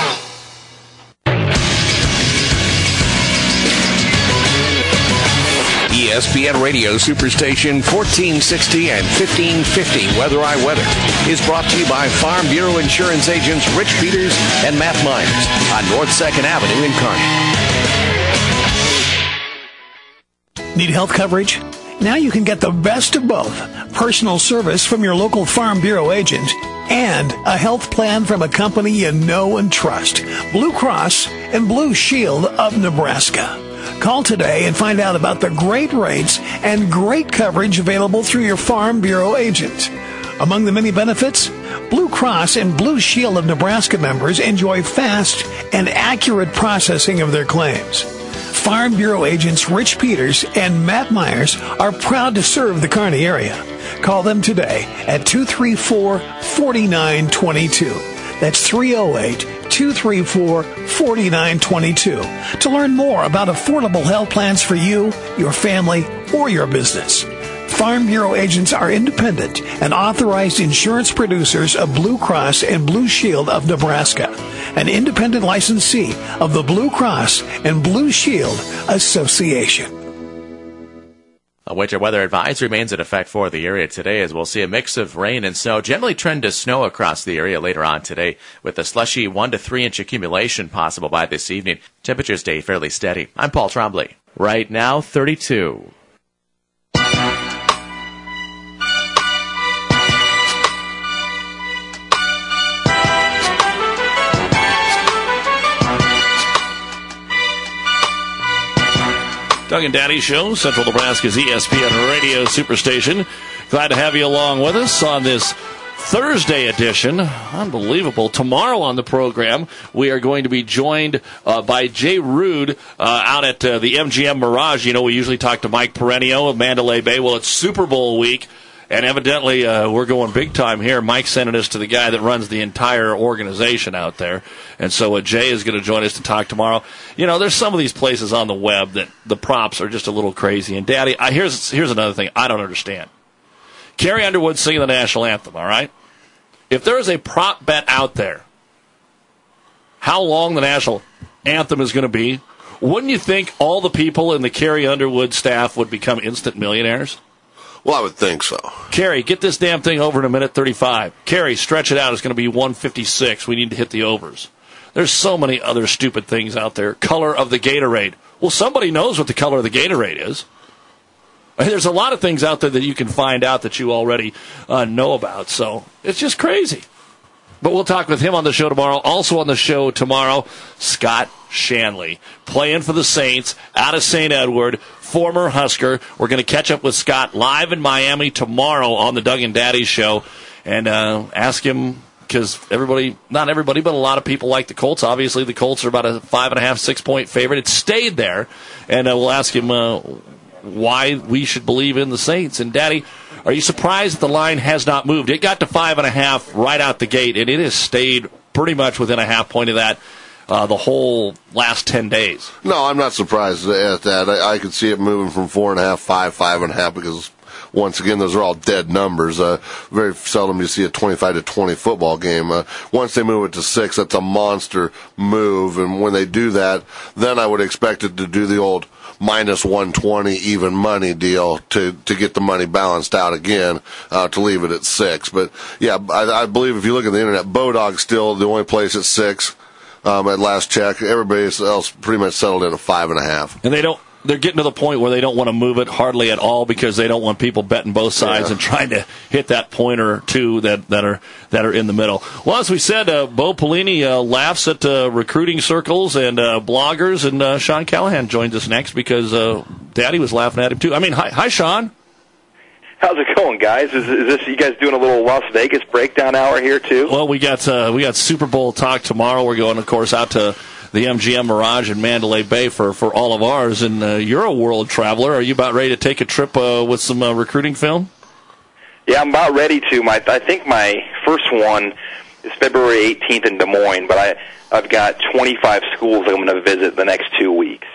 E S P N Radio Superstation fourteen sixty and fifteen fifty Weather I Weather is brought to you by Farm Bureau Insurance agents Rich Peters and Matt Myers on North second Avenue in Kearney. Need health coverage? Now you can get the best of both. Personal service from your local Farm Bureau agent and a health plan from a company you know and trust. Blue Cross and Blue Shield of Nebraska. Call today and find out about the great rates and great coverage available through your Farm Bureau agent. Among the many benefits, Blue Cross and Blue Shield of Nebraska members enjoy fast and accurate processing of their claims. Farm Bureau agents Rich Peters and Matt Myers are proud to serve the Kearney area. Call them today at two three four, four nine two two. That's three oh eight, two three four, four nine two two to learn more about affordable health plans for you, your family, or your business. Farm Bureau agents are independent and authorized insurance producers of Blue Cross and Blue Shield of Nebraska, an independent licensee of the Blue Cross and Blue Shield Association. A winter weather advisory remains in effect for the area today, as we'll see a mix of rain and snow, generally trend to snow across the area later on today, with a slushy one to three inch accumulation possible by this evening. Temperatures stay fairly steady. I'm Paul Trombley. Right now, thirty-two. Doug and Daddy Show, Central Nebraska's E S P N Radio Superstation. Glad to have you along with us on this Thursday edition. Unbelievable. Tomorrow on the program, we are going to be joined uh, by Jay Rude uh, out at uh, the M G M Mirage. You know, we usually talk to Mike Perenio of Mandalay Bay. Well, it's Super Bowl week. And evidently, uh, we're going big time here. Mike's sending us to the guy that runs the entire organization out there. And so uh, Jay is going to join us to talk tomorrow. You know, there's some of these places on the web that the props are just a little crazy. And, Daddy, I, here's here's another thing I don't understand. Carrie Underwood singing the national anthem, all right? If there is a prop bet out there, how long the national anthem is going to be, wouldn't you think all the people in the Carrie Underwood staff would become instant millionaires? Well, I would think so. Carrie, get this damn thing over in a minute thirty-five. Carrie, stretch it out. It's going to be one fifty-six. We need to hit the overs. There's so many other stupid things out there. Color of the Gatorade. Well, somebody knows what the color of the Gatorade is. There's a lot of things out there that you can find out that you already uh, know about. So it's just crazy. But we'll talk with him on the show tomorrow. Also on the show tomorrow, Scott Shanley, playing for the Saints out of Saint Edward, former Husker. We're going to catch up with Scott live in Miami tomorrow on the Doug and Daddy Show and uh, ask him, because everybody, not everybody, but a lot of people like the Colts. Obviously, the Colts are about a five and a half, six point favorite. It stayed there, and uh, we'll ask him uh, why we should believe in the Saints. And Daddy, are you surprised that the line has not moved? It got to five and a half right out the gate, and it has stayed pretty much within a half point of that uh, the whole last ten days. No, I'm not surprised at that. I, I could see it moving from four and a half, five, five and a half, because once again, those are all dead numbers. Uh, very seldom you see a twenty-five to twenty football game. Uh, once they move it to six, that's a monster move, and when they do that, then I would expect it to do the old minus one twenty even money deal to, to get the money balanced out again, uh, to leave it at six. But yeah, I, I believe if you look at the internet, Bodog's still the only place at six, um, at last check. Everybody else pretty much settled in at five and a half. And they don't, they're getting to the point where they don't want to move it hardly at all because they don't want people betting both sides yeah. and trying to hit that point or two that, that are that are in the middle. Well, as we said, uh, Bo Pelini uh, laughs at uh, recruiting circles and uh, bloggers, and uh, Sean Callahan joins us next because uh, Daddy was laughing at him too. I mean, hi, hi Sean. How's it going, guys? Is, is this you guys doing a little Las Vegas breakdown hour here too? Well, we got uh, we got Super Bowl talk tomorrow. We're going, of course, out to the M G M Mirage in Mandalay Bay for, for all of ours. And uh, you're a world traveler. Are you about ready to take a trip uh, with some uh, recruiting film? Yeah, I'm about ready to. My I think my first one is February eighteenth in Des Moines, but I I've got twenty-five schools I'm going to visit the next two weeks.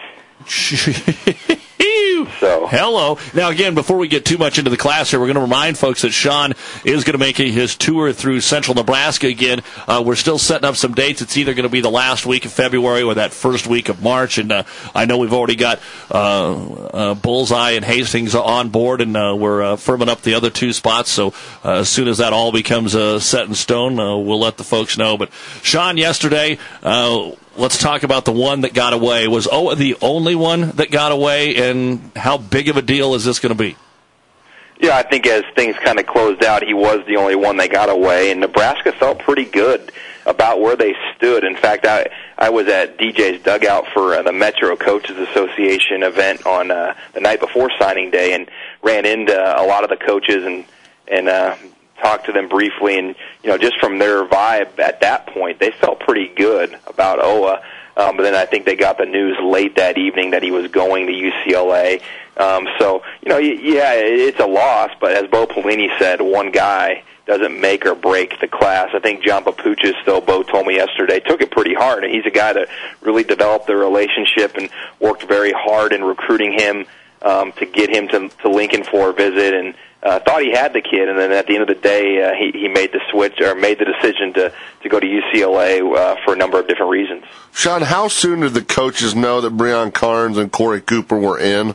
So hello. Now, again, before we get too much into the class here, we're going to remind folks that Sean is going to make his tour through central Nebraska again. Uh, we're still setting up some dates. It's either going to be the last week of February or that first week of March. And uh, I know we've already got uh, uh, Bullseye and Hastings on board, and uh, we're uh, firming up the other two spots. So uh, as soon as that all becomes uh, set in stone, uh, we'll let the folks know. But Sean, yesterday, uh, let's talk about the one that got away. Was Oa the only one that got away, and how big of a deal is this going to be? Yeah, I think as things kind of closed out, he was the only one that got away, and Nebraska felt pretty good about where they stood. In fact, I I was at D J's dugout for uh, the Metro Coaches Association event on uh, the night before signing day, and ran into a lot of the coaches and and uh, talked to them briefly. And you know, just from their vibe at that point, they felt pretty good about Oa. Um, but then I think they got the news late that evening that he was going to U C L A. Um, so, you know, yeah, it's a loss, but as Bo Pelini said, one guy doesn't make or break the class. I think John Papuchis, though, Bo told me yesterday, took it pretty hard, and he's a guy that really developed the relationship and worked very hard in recruiting him um, to get him to, to Lincoln for a visit, and uh, thought he had the kid, and then at the end of the day, uh, he, he made the switch, or made the decision to, to go to U C L A uh, for a number of different reasons. Sean, how soon did the coaches know that Breon Carnes and Corey Cooper were in?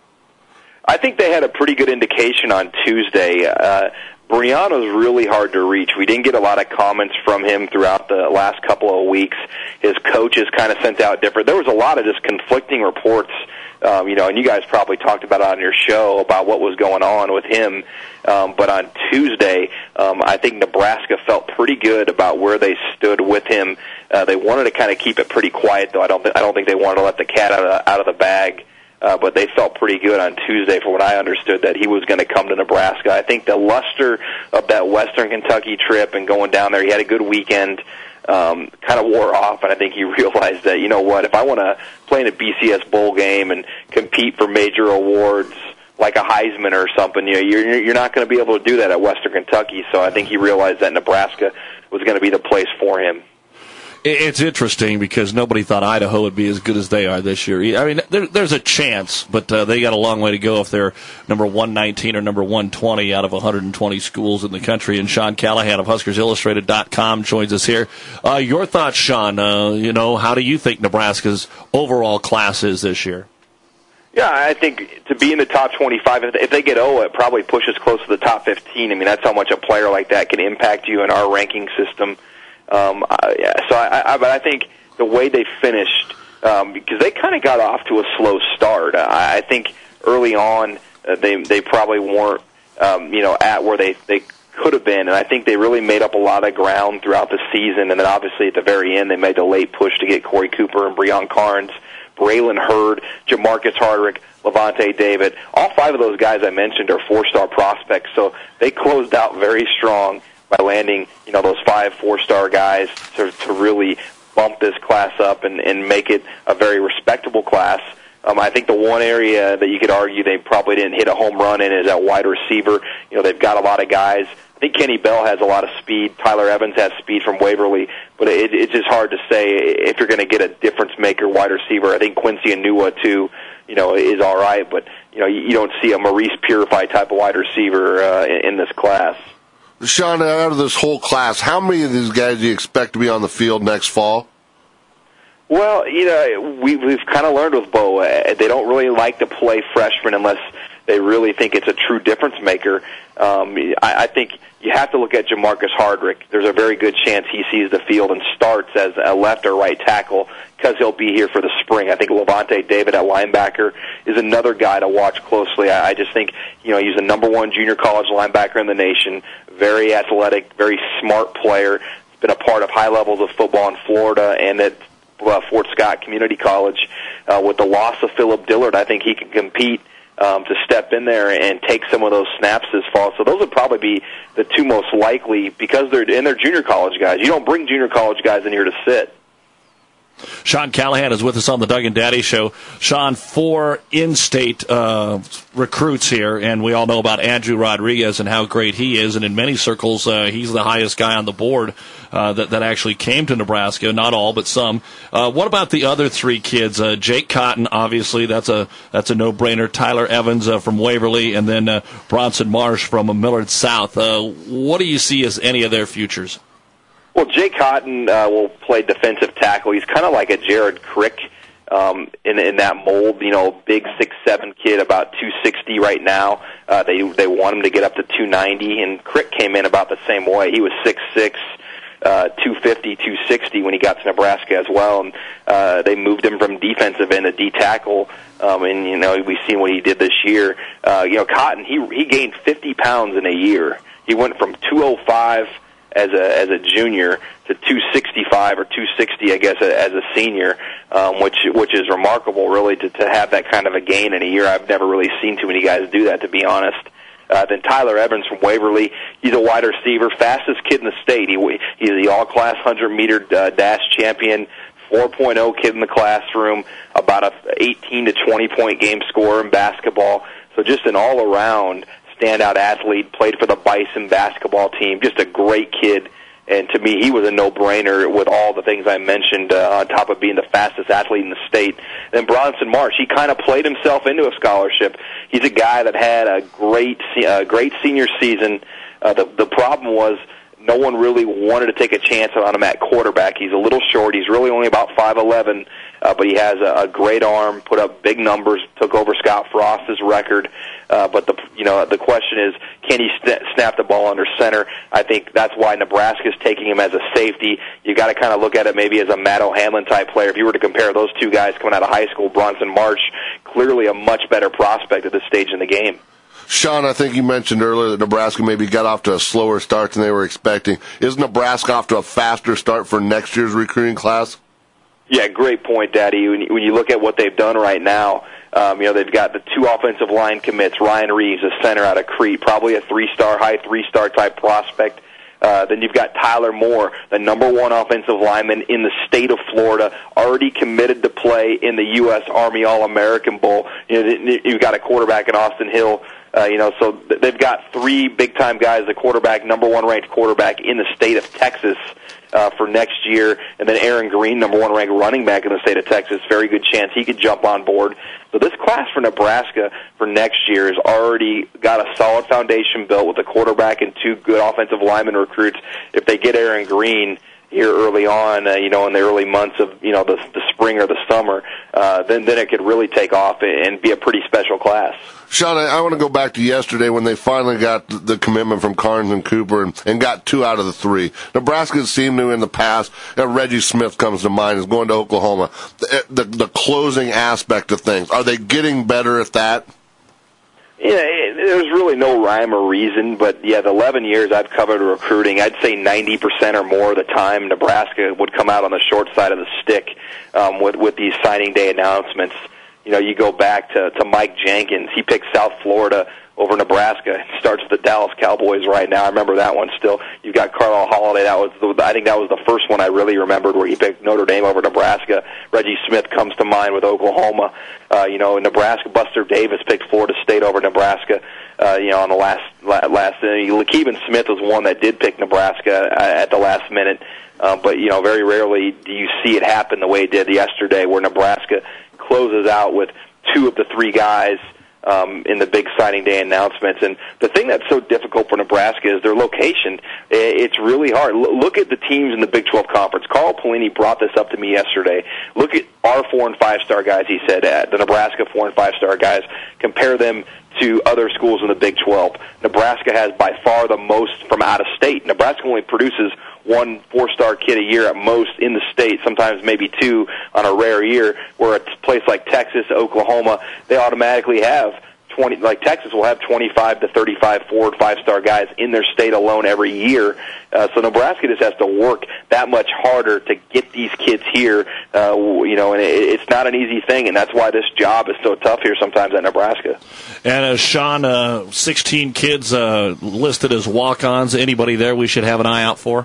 I think they had a pretty good indication on Tuesday. Uh, Breon was really hard to reach. We didn't get a lot of comments from him throughout the last couple of weeks. His coaches kind of sent out different. There was a lot of just conflicting reports, um, you know, and you guys probably talked about it on your show about what was going on with him. Um, but on Tuesday, um, I think Nebraska felt pretty good about where they stood with him. Uh, they wanted to kind of keep it pretty quiet, though. I don't. Th- I don't think they wanted to let the cat out of, out of the bag. Uh, but they felt pretty good on Tuesday, for what I understood, that he was going to come to Nebraska. I think the luster of that Western Kentucky trip and going down there, he had a good weekend, um, kind of wore off, and I think he realized that, you know what, if I want to play in a B C S bowl game and compete for major awards like a Heisman or something, you know, you're, you're not going to be able to do that at Western Kentucky. So I think he realized that Nebraska was going to be the place for him. It's interesting because nobody thought Idaho would be as good as they are this year. I mean, there, there's a chance, but uh, they got a long way to go if they're number one nineteen or number one twenty out of one hundred twenty schools in the country. And Sean Callahan of Huskers Illustrated dot com joins us here. Uh, your thoughts, Sean? Uh, you know, how do you think Nebraska's overall class is this year? Yeah, I think to be in the top twenty-five, if they get O, it probably pushes close to the top fifteen. I mean, that's how much a player like that can impact you in our ranking system. Um, I, yeah, so, I, I, but I think the way they finished, um, because they kind of got off to a slow start. I, I think early on uh, they they probably weren't, um, you know, at where they they could have been, and I think they really made up a lot of ground throughout the season. And then obviously at the very end, they made the late push to get Corey Cooper and Breon Carnes, Braylon Hurd, Jamarcus Hardrick, Levante David. All five of those guys I mentioned are four-star prospects, so they closed out very strong by landing, you know, those five four-star guys to, to really bump this class up and, and make it a very respectable class. Um, I think the one area that you could argue they probably didn't hit a home run in is at wide receiver. You know, they've got a lot of guys. I think Kenny Bell has a lot of speed. Tyler Evans has speed from Waverly, but it, it's just hard to say if you're going to get a difference-maker wide receiver. I think Quincy Anua, too, you know, is all right, but, you know, you, you don't see a Maurice Purify type of wide receiver uh, in, in this class. Sean, out of this whole class, how many of these guys do you expect to be on the field next fall? Well, you know, we, we've kind of learned with Bo, uh, they don't really like to play freshmen unless they really think it's a true difference maker. Um, I, I think you have to look at Jamarcus Hardrick. There's a very good chance he sees the field and starts as a left or right tackle because he'll be here for the spring. I think Levante David at linebacker is another guy to watch closely. I, I just think, you know, he's the number one junior college linebacker in the nation, very athletic, very smart player. He's been a part of high levels of football in Florida and at uh, Fort Scott Community College. Uh, with the loss of Philip Dillard, I think he can compete Um, to step in there and take some of those snaps this fall. So those would probably be the two most likely because they're in their junior college guys. You don't bring junior college guys in here to sit. Sean Callahan is with us on the Doug and Daddy Show. Sean, four in-state uh, recruits here, and we all know about Andrew Rodriguez and how great he is, and in many circles, uh, he's the highest guy on the board uh, that, that actually came to Nebraska. Not all, but some. Uh, what about the other three kids? Uh, Jake Cotton, obviously, that's a that's a no-brainer. Tyler Evans uh, from Waverly, and then uh, Bronson Marsh from uh, Millard South. Uh, what do you see as any of their futures? Well, Jay Cotton uh, will play defensive tackle. He's kind of like a Jared Crick um, in in that mold. You know, big six seven kid, about two sixty right now. Uh, they they want him to get up to two ninety, and Crick came in about the same way. He was six six, uh, two fifty, two sixty when he got to Nebraska as well. And uh, they moved him from defensive end to D tackle. Um, and you know, we've seen what he did this year. Uh, you know, Cotton he he gained fifty pounds in a year. He went from two oh five as a as a junior to two sixty-five or two sixty, I guess, as a senior, um, which which is remarkable, really, to, to have that kind of a gain in a year. I've never really seen too many guys do that, to be honest. Uh, then Tyler Evans from Waverly, he's a wide receiver, fastest kid in the state. He, he's the all-class one hundred meter uh, dash champion, four point oh kid in the classroom, about a eighteen to twenty point game scorer in basketball. So just an all-around standout athlete, played for the Bison basketball team, just a great kid. And to me, he was a no-brainer with all the things I mentioned uh, on top of being the fastest athlete in the state. Then Bronson Marsh, he kind of played himself into a scholarship. He's a guy that had a great uh, great senior season. Uh, the, the problem was no one really wanted to take a chance on him at quarterback. He's a little short. He's really only about five eleven, uh, but he has a, a great arm, put up big numbers, took over Scott Frost's record. Uh, but the you know the question is, can he st- snap the ball under center? I think that's why Nebraska's taking him as a safety. You got to kind of look at it maybe as a Matt O'Hanlon type player. If you were to compare those two guys coming out of high school, Bronson Marsh, clearly a much better prospect at this stage in the game. Sean, I think you mentioned earlier that Nebraska maybe got off to a slower start than they were expecting. Is Nebraska off to a faster start for next year's recruiting class? Yeah, great point, Daddy. When you, when you look at what they've done right now, um, you know, they've got the two offensive line commits, Ryan Reeves, a center out of Crete, probably a three-star, high three-star type prospect. Uh, then you've got Tyler Moore, the number one offensive lineman in the state of Florida, already committed to play in the U S Army All-American Bowl. You know, you've got a quarterback in Austin Hill. Uh, you know, so they've got three big-time guys, the quarterback, number one ranked quarterback in the state of Texas uh, for next year, and then Aaron Green, number one ranked running back in the state of Texas. Very good chance he could jump on board. So this class for Nebraska for next year has already got a solid foundation built with a quarterback and two good offensive lineman recruits. If they get Aaron Green, here early on, uh, you know, in the early months of, you know, the, the spring or the summer, uh, then, then it could really take off and be a pretty special class. Sean, I, I want to go back to yesterday when they finally got the, the commitment from Carnes and Cooper and, and got two out of the three. Nebraska seemed to in the past, uh, Reggie Smith comes to mind, is going to Oklahoma. The, the, the closing aspect of things, are they getting better at that? Yeah, it, there's really no rhyme or reason, but yeah, the eleven years I've covered recruiting, I'd say ninety percent or more of the time Nebraska would come out on the short side of the stick um, with, with these signing day announcements. You know, you go back to, to Mike Jenkins. He picked South Florida over Nebraska. Starts the Dallas Cowboys right now. I remember that one still. You've got Carlisle Holiday. That was the, I think that was the first one I really remembered where he picked Notre Dame over Nebraska. Reggie Smith comes to mind with Oklahoma. Uh, you know, Nebraska. Buster Davis picked Florida State over Nebraska. Uh, you know, on the last last. Uh, Lakeven Smith was one that did pick Nebraska at the last minute. Uh, but you know, very rarely do you see it happen the way it did yesterday, where Nebraska closes out with two of the three guys um, in the big signing day announcements. And the thing that's so difficult for Nebraska is their location. It's really hard. L- look at the teams in the Big twelve Conference. Carl Pelini brought this up to me yesterday. Look at our four- and five-star guys, he said, uh, the Nebraska four- and five-star guys. Compare them to other schools in the Big twelve. Nebraska has by far the most from out of state. Nebraska only produces one four-star kid a year at most in the state, sometimes maybe two on a rare year, where a place like Texas, Oklahoma, they automatically have twenty, like Texas will have twenty-five to thirty-five four and five-star guys in their state alone every year. Uh, so Nebraska just has to work that much harder to get these kids here, uh, you know, and it, it's not an easy thing, and that's why this job is so tough here sometimes at Nebraska. And uh, Sean, uh, sixteen kids uh, listed as walk-ons. Anybody there we should have an eye out for?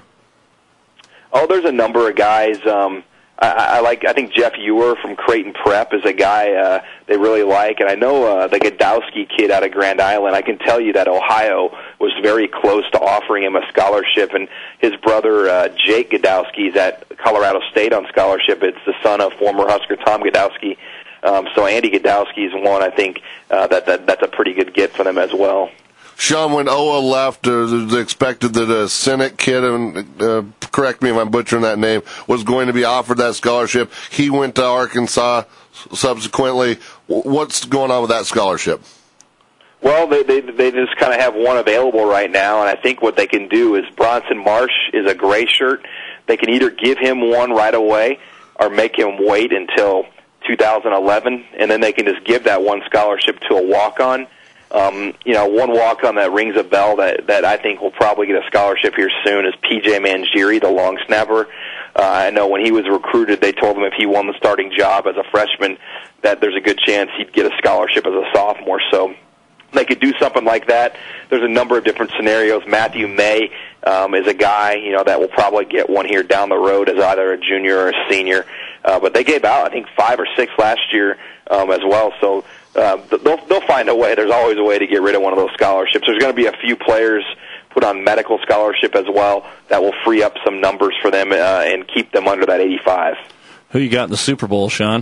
Oh, there's a number of guys. Um, I, I like. I think Jeff Ewer from Creighton Prep is a guy uh, they really like, and I know uh, the Godowski kid out of Grand Island. I can tell you that Ohio was very close to offering him a scholarship, and his brother uh, Jake Godowski is at Colorado State on scholarship. It's the son of former Husker Tom Godowski. Um, so Andy Godowski is one. I think uh, that, that that's a pretty good get for them as well. Sean, when Oa left, uh, it was expected that a Senate kid, and uh, correct me if I'm butchering that name, was going to be offered that scholarship. He went to Arkansas subsequently. What's going on with that scholarship? Well, they they, they just kind of have one available right now, and I think what they can do is Bronson Marsh is a gray shirt. They can either give him one right away or make him wait until two thousand eleven, and then they can just give that one scholarship to a walk-on. Um, you know, one walk-on that rings a bell that, that I think will probably get a scholarship here soon is P J Mangieri, the long snapper. Uh, I know when he was recruited, they told him if he won the starting job as a freshman that there's a good chance he'd get a scholarship as a sophomore. So they could do something like that. There's a number of different scenarios. Matthew May um, is a guy, you know, that will probably get one here down the road as either a junior or a senior. Uh, but they gave out, I think, five or six last year um, as well. So uh, they'll, they'll find a way. There's always a way to get rid of one of those scholarships. There's going to be a few players put on medical scholarship as well that will free up some numbers for them uh, and keep them under that eighty-five. Who you got in the Super Bowl, Sean?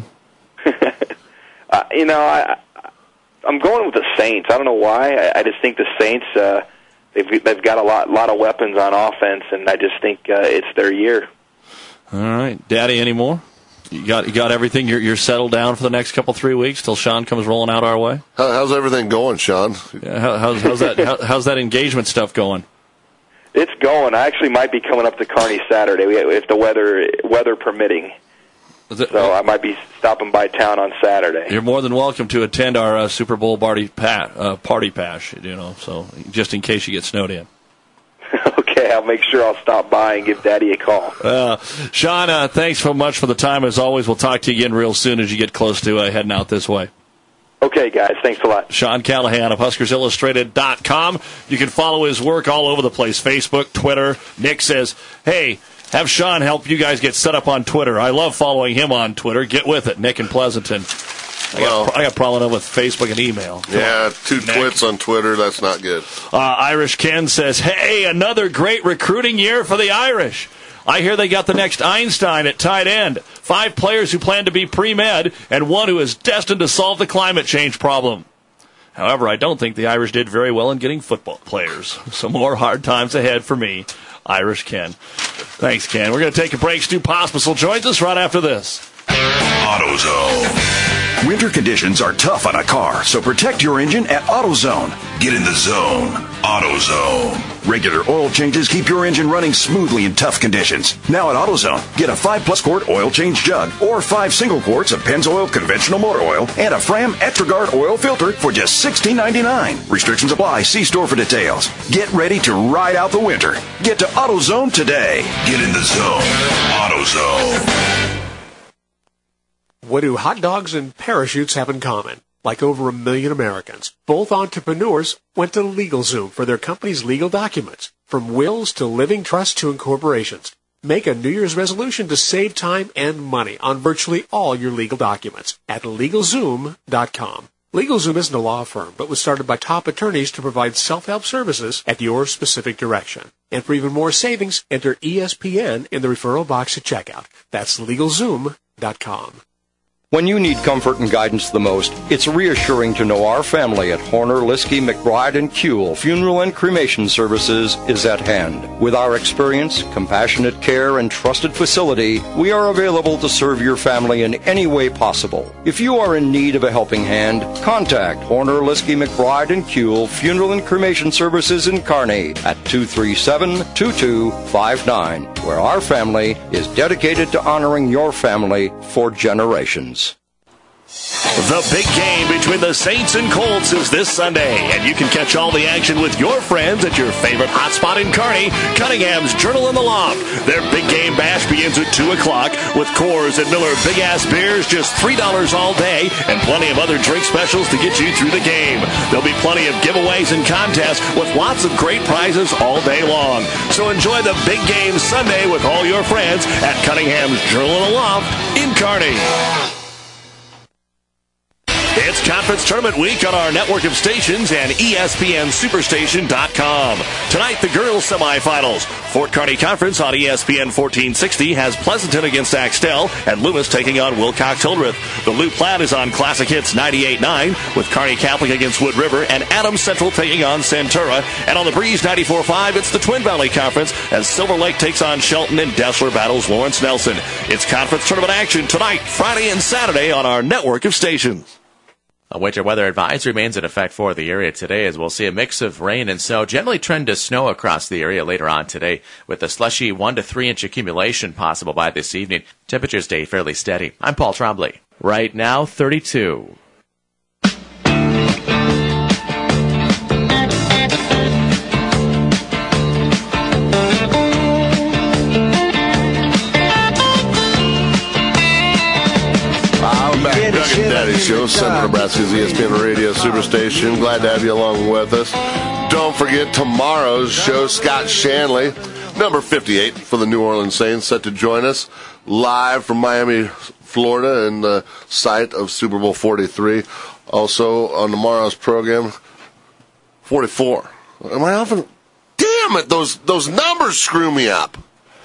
uh, you know, I, I'm going with the Saints. I don't know why. I, I just think the Saints, uh, they've, they've got a lot, lot of weapons on offense, and I just think uh, it's their year. All right. Daddy, any more? You got you got everything? You're, you're settled down for the next couple, three weeks till Sean comes rolling out our way? How, how's everything going, Sean? Yeah, how, how's, how's, that, how, how's that engagement stuff going? It's going. I actually might be coming up to Kearney Saturday if the weather weather permitting. It, so I might be stopping by town on Saturday. You're more than welcome to attend our uh, Super Bowl party, pat, uh, party pash, you know, so just in case you get snowed in. Okay, I'll make sure I'll stop by and give Daddy a call. Uh, Sean, uh, thanks so much for the time. As always, we'll talk to you again real soon as you get close to uh, heading out this way. Okay, guys. Thanks a lot. Sean Callahan of Huskers Illustrated dot com. You can follow his work all over the place, Facebook, Twitter. Nick says, hey, have Sean help you guys get set up on Twitter. I love following him on Twitter. Get with it, Nick in Pleasanton. I got, well, I got problem with Facebook and email. Come yeah, on, two Nick. Twits on Twitter. That's not good. Uh, Irish Ken says, hey, another great recruiting year for the Irish. I hear they got the next Einstein at tight end. Five players who plan to be pre-med, and one who is destined to solve the climate change problem. However, I don't think the Irish did very well in getting football players. Some more hard times ahead for me. Irish Ken. Thanks, Ken. We're going to take a break. Stu Pospisil joins us right after this. AutoZone. Winter conditions are tough on a car, so protect your engine at AutoZone. Get in the zone. AutoZone. Regular oil changes keep your engine running smoothly in tough conditions. Now at AutoZone, get a five plus quart oil change jug or five single quarts of Pennzoil conventional motor oil and a Fram Etrigard oil filter for just sixteen ninety-nine. Restrictions apply. See store for details. Get ready to ride out the winter. Get to AutoZone today. Get in the zone. AutoZone. What do hot dogs and parachutes have in common? Like over a million Americans, both entrepreneurs went to LegalZoom for their company's legal documents, from wills to living trusts to incorporations. Make a New Year's resolution to save time and money on virtually all your legal documents at LegalZoom dot com. LegalZoom isn't a law firm, but was started by top attorneys to provide self-help services at your specific direction. And for even more savings, enter E S P N in the referral box at checkout. That's LegalZoom dot com. When you need comfort and guidance the most, it's reassuring to know our family at Horner, Liskey, McBride, and Kuehl Funeral and Cremation Services is at hand. With our experience, compassionate care, and trusted facility, we are available to serve your family in any way possible. If you are in need of a helping hand, contact Horner, Liskey, McBride, and Kuehl Funeral and Cremation Services in Kearney at two three seven, two two five nine, where our family is dedicated to honoring your family for generations. The big game between the Saints and Colts is this Sunday, and you can catch all the action with your friends at your favorite hotspot in Kearney, Cunningham's Journal in the Loft. Their big game bash begins at two o'clock with Coors and Miller Big Ass Beers, just three dollars all day, and plenty of other drink specials to get you through the game. There'll be plenty of giveaways and contests with lots of great prizes all day long. So enjoy the big game Sunday with all your friends at Cunningham's Journal in the Loft in Kearney. It's Conference Tournament Week on our network of stations and E S P N Superstation dot com. Tonight, the girls' semifinals. Fort Kearney Conference on E S P N fourteen sixty has Pleasanton against Axtell and Loomis taking on Wilcox-Hildreth. The Loup Platte is on Classic Hits ninety-eight point nine with Kearney Catholic against Wood River and Adams Central taking on Centura. And on the Breeze ninety-four point five, it's the Twin Valley Conference as Silver Lake takes on Shelton and Dessler battles Lawrence Nelson. It's Conference Tournament action tonight, Friday, and Saturday on our network of stations. A winter weather advisory remains in effect for the area today as we'll see a mix of rain and snow, generally trend to snow across the area later on today with a slushy one to three inch accumulation possible by this evening. Temperatures stay fairly steady. I'm Paul Trombley. Right now, thirty-two. Doug and Daddy Show, Central Nebraska's E S P N Radio Superstation. Glad to have you along with us. Don't forget tomorrow's show, Scott Shanley, number fifty-eight for the New Orleans Saints, set to join us live from Miami, Florida, and the site of Super Bowl forty-three. Also on tomorrow's program, forty-four. Am I often? Damn it! Those those numbers screw me up.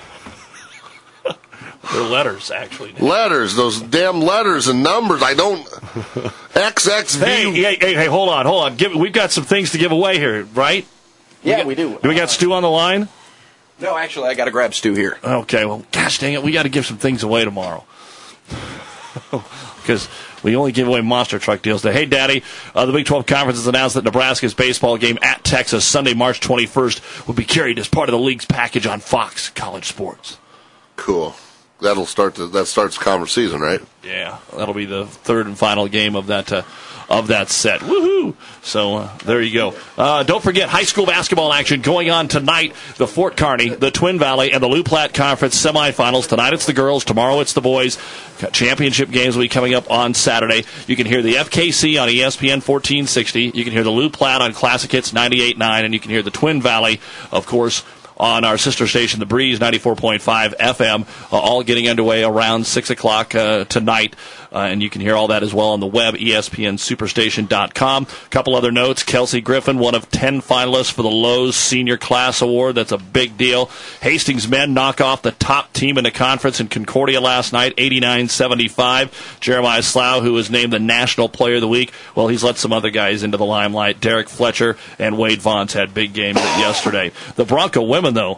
They're letters, actually. Letters, those damn letters and numbers. I don't. X X V. Hey, hey, hey, hey, hold on, hold on. Give, we've got some things to give away here, right? Yeah, we, got, we do. Do we got Stu on the line? No, actually, I got to grab Stu here. Okay, well, gosh dang it, we got to give some things away tomorrow. Because we only give away monster truck deals today. Hey, Daddy, uh, the Big twelve Conference has announced that Nebraska's baseball game at Texas Sunday, March twenty-first, will be carried as part of the league's package on Fox College Sports. Cool. That'll start the, that starts the conference season, right? Yeah, that'll be the third and final game of that uh, of that set. Woohoo! So uh, there you go. Uh, don't forget high school basketball action going on tonight. The Fort Kearney, the Twin Valley, and the Loup Platte Conference semifinals. Tonight it's the girls. Tomorrow it's the boys. Championship games will be coming up on Saturday. You can hear the F K C on E S P N fourteen sixty. You can hear the Loup Platte on Classic Hits ninety-eight point nine, and you can hear the Twin Valley, of course, on our sister station, The Breeze, ninety-four point five F M, uh, all getting underway around six o'clock uh, tonight. Uh, and you can hear all that as well on the web, E S P N Superstation dot com. A couple other notes. Kelsey Griffin, one of ten finalists for the Lowe's Senior Class Award. That's a big deal. Hastings men knock off the top team in the conference in Concordia last night, eighty-nine seventy-five. Jeremiah Slough, who was named the National Player of the Week, well, he's let some other guys into the limelight. Derek Fletcher and Wade Vaughn's had big games yesterday. The Bronco women, though,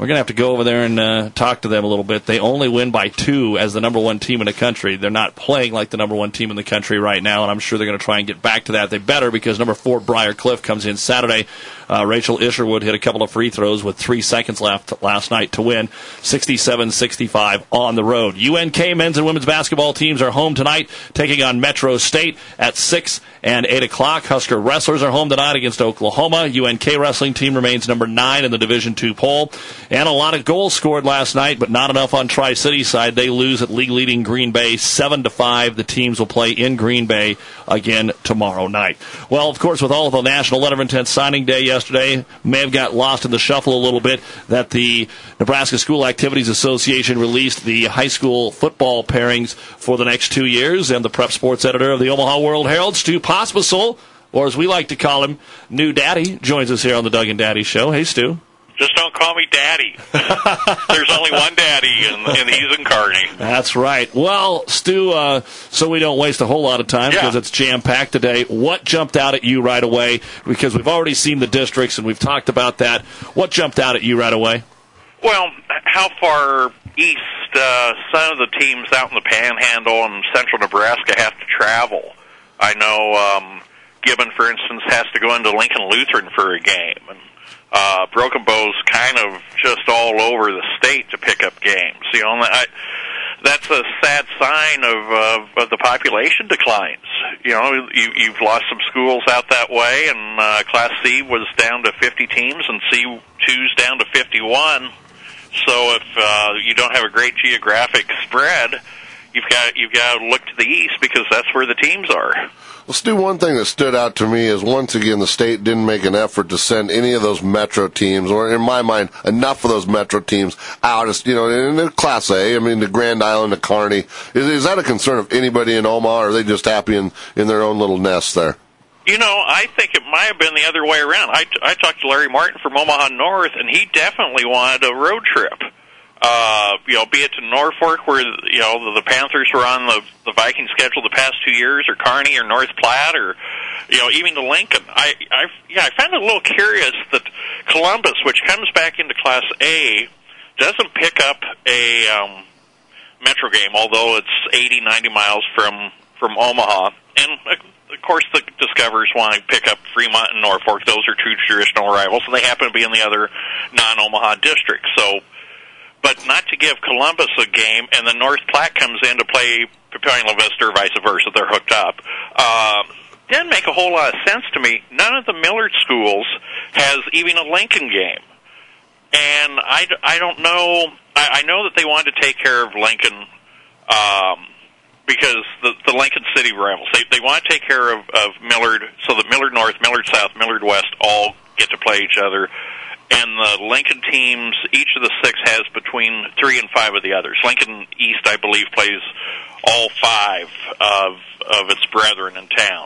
We're going to have to go over there and uh, talk to them a little bit. They only win by two as the number one team in the country. They're not playing like the number one team in the country right now, and I'm sure they're going to try and get back to that. They better, because number four, Briar Cliff, comes in Saturday. Uh, Rachel Isherwood hit a couple of free throws with three seconds left last night to win, sixty-seven sixty-five on the road. U N K men's and women's basketball teams are home tonight, taking on Metro State at six and eight o'clock. Husker wrestlers are home tonight against Oklahoma. U N K wrestling team remains number nine in the Division two poll. And a lot of goals scored last night, but not enough on Tri-City side. They lose at league-leading Green Bay seven to five. The teams will play in Green Bay again tomorrow night. Well, of course, with all of the National Letter of Intent signing day yesterday, may have got lost in the shuffle a little bit that the Nebraska School Activities Association released the high school football pairings for the next two years. And the prep sports editor of the Omaha World Herald, Stu Pospisil, or as we like to call him, New Daddy, joins us here on the Doug and Daddy Show. Hey, Stu. Just don't call me Daddy. There's only one Daddy, and, and he's in Kearney. That's right. Well, Stu, uh, so we don't waste a whole lot of time because yeah. it's jam-packed today, what jumped out at you right away? Because we've already seen the districts, and we've talked about that. What jumped out at you right away? Well, how far east uh, some of the teams out in the Panhandle and central Nebraska have to travel. I know um, Gibbon, for instance, has to go into Lincoln Lutheran for a game, and Uh, Broken Bow's kind of just all over the state to pick up games. You know, I, that's a sad sign of, uh, of the population declines. You know, you, you've lost some schools out that way, and uh, Class C was down to fifty teams, and C two's down to fifty-one. So if uh, you don't have a great geographic spread, you've got you've got to look to the east because that's where the teams are. Well, Stu, one thing that stood out to me is, once again, the state didn't make an effort to send any of those Metro teams, or in my mind, enough of those Metro teams out, as, you know, in the Class A, I mean, to Grand Island, to Kearney. Is, is that a concern of anybody in Omaha, or are they just happy in, in their own little nest there? You know, I think it might have been the other way around. I, I talked to Larry Martin from Omaha North, and he definitely wanted a road trip. Uh, you know, be it to Norfolk, where, you know, the, the Panthers were on the, the Viking schedule the past two years, or Kearney, or North Platte, or, you know, even to Lincoln. I, I, yeah, I found it a little curious that Columbus, which comes back into Class A, doesn't pick up a um, Metro game, although it's eighty, ninety miles from, from Omaha. And, of course, the Discoverers want to pick up Fremont and Norfolk. Those are two traditional rivals, and they happen to be in the other non-Omaha districts. So, but not to give Columbus a game, and then North Platte comes in to play Papillion-La Vista, or vice versa. They're hooked up. Uh, didn't make a whole lot of sense to me. None of the Millard schools has even a Lincoln game. And I, I don't know. I, I know that they wanted to take care of Lincoln um, because the, the Lincoln City rivals. They, they want to take care of, of Millard so that Millard North, Millard South, Millard West all get to play each other. And the Lincoln teams, each of the six has between three and five of the others. Lincoln East, I believe, plays all five of of its brethren in town.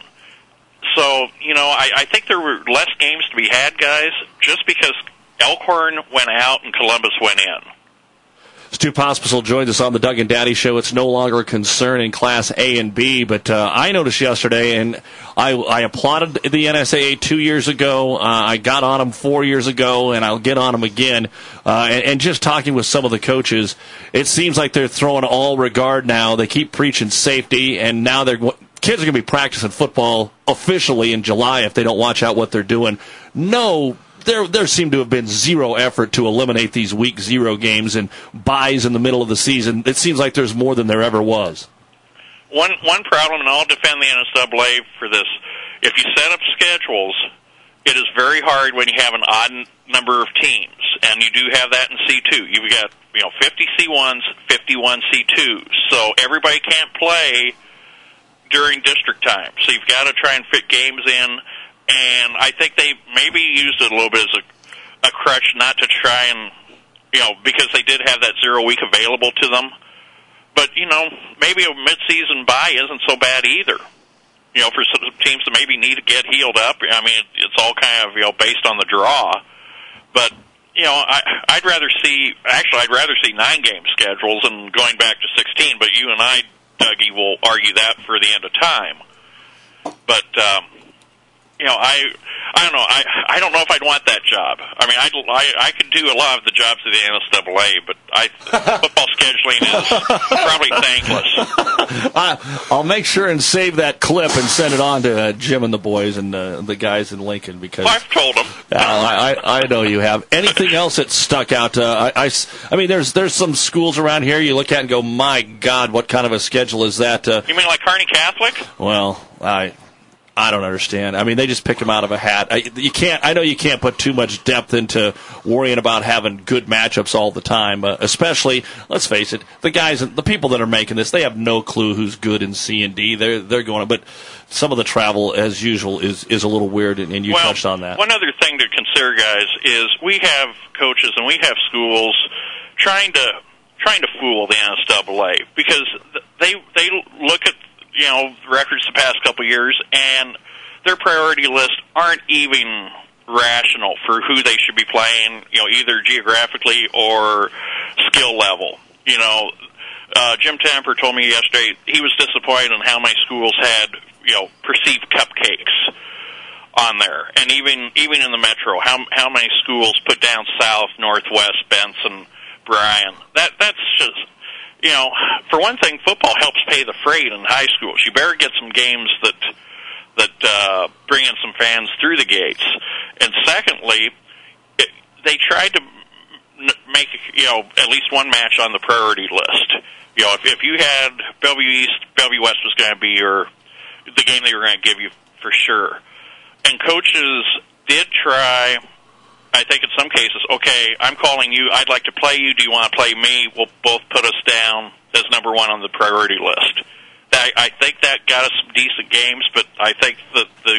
So, you know, I, I think there were less games to be had, guys, just because Elkhorn went out and Columbus went in. Stu Pospisil joins us on the Doug and Daddy Show. It's no longer a concern in Class A and B, but uh, I noticed yesterday, and I, I applauded the N S A A two years ago. Uh, I got on them four years ago, and I'll get on them again. Uh, and, and just talking with some of the coaches, it seems like they're throwing all regard now. They keep preaching safety, and now they're kids are going to be practicing football officially in July if they don't watch out what they're doing. No. There, there seemed to have been zero effort to eliminate these week zero games and buys in the middle of the season. It seems like there's more than there ever was. One one problem, and I'll defend the N S double A for this. If you set up schedules, it is very hard when you have an odd number of teams, and you do have that in C two. You've got, you know, fifty C ones, fifty-one C twos, so everybody can't play during district time. So you've got to try and fit games in. And I think they maybe used it a little bit as a, a crutch not to try and, you know, because they did have that zero week available to them. But, you know, maybe a mid-season bye isn't so bad either. You know, for some teams that maybe need to get healed up. I mean, it's all kind of, you know, based on the draw. But, you know, I, I'd rather see, actually, I'd rather see nine-game schedules and going back to sixteen. But you and I, Dougie, will argue that for the end of time. But, um, you know, I I don't know. I I don't know if I'd want that job. I mean, I'd, I I could do a lot of the jobs of the N S double A, but I football scheduling is probably thankless. I, I'll make sure and save that clip and send it on to uh, Jim and the boys and uh, the guys in Lincoln because I've told them. Uh, I, I I know you have. Anything else that stuck out? Uh, I, I I mean, there's there's some schools around here you look at and go, my God, what kind of a schedule is that? Uh, You mean like Kearney Catholic? well, I. I don't understand. I mean, they just pick them out of a hat. I, you can't. I know you can't put too much depth into worrying about having good matchups all the time. Uh, especially, let's face it, the guys, the people that are making this, they have no clue who's good in C and D. They're they're going. But some of the travel, as usual, is is a little weird, and, and you well, touched on that. One other thing to consider, guys, is we have coaches and we have schools trying to trying to fool the N S double A because they they look at, you know, records the past couple of years, and their priority lists aren't even rational for who they should be playing, you know, either geographically or skill level. You know, uh, Jim Temper told me yesterday he was disappointed in how many schools had, you know, perceived cupcakes on there. And even even in the metro, how how many schools put down South, Northwest, Benson, Bryan. That That's just... You know, for one thing, football helps pay the freight in high schools. You better get some games that that uh, bring in some fans through the gates. And secondly, it, they tried to n- make, you know, at least one match on the priority list. You know, if, if you had Bellevue East, Bellevue West was going to be your the game they were going to give you for sure. And coaches did try. I think in some cases, okay, I'm calling you, I'd like to play you, do you want to play me? We'll both put us down as number one on the priority list. I, I think that got us some decent games, but I think that the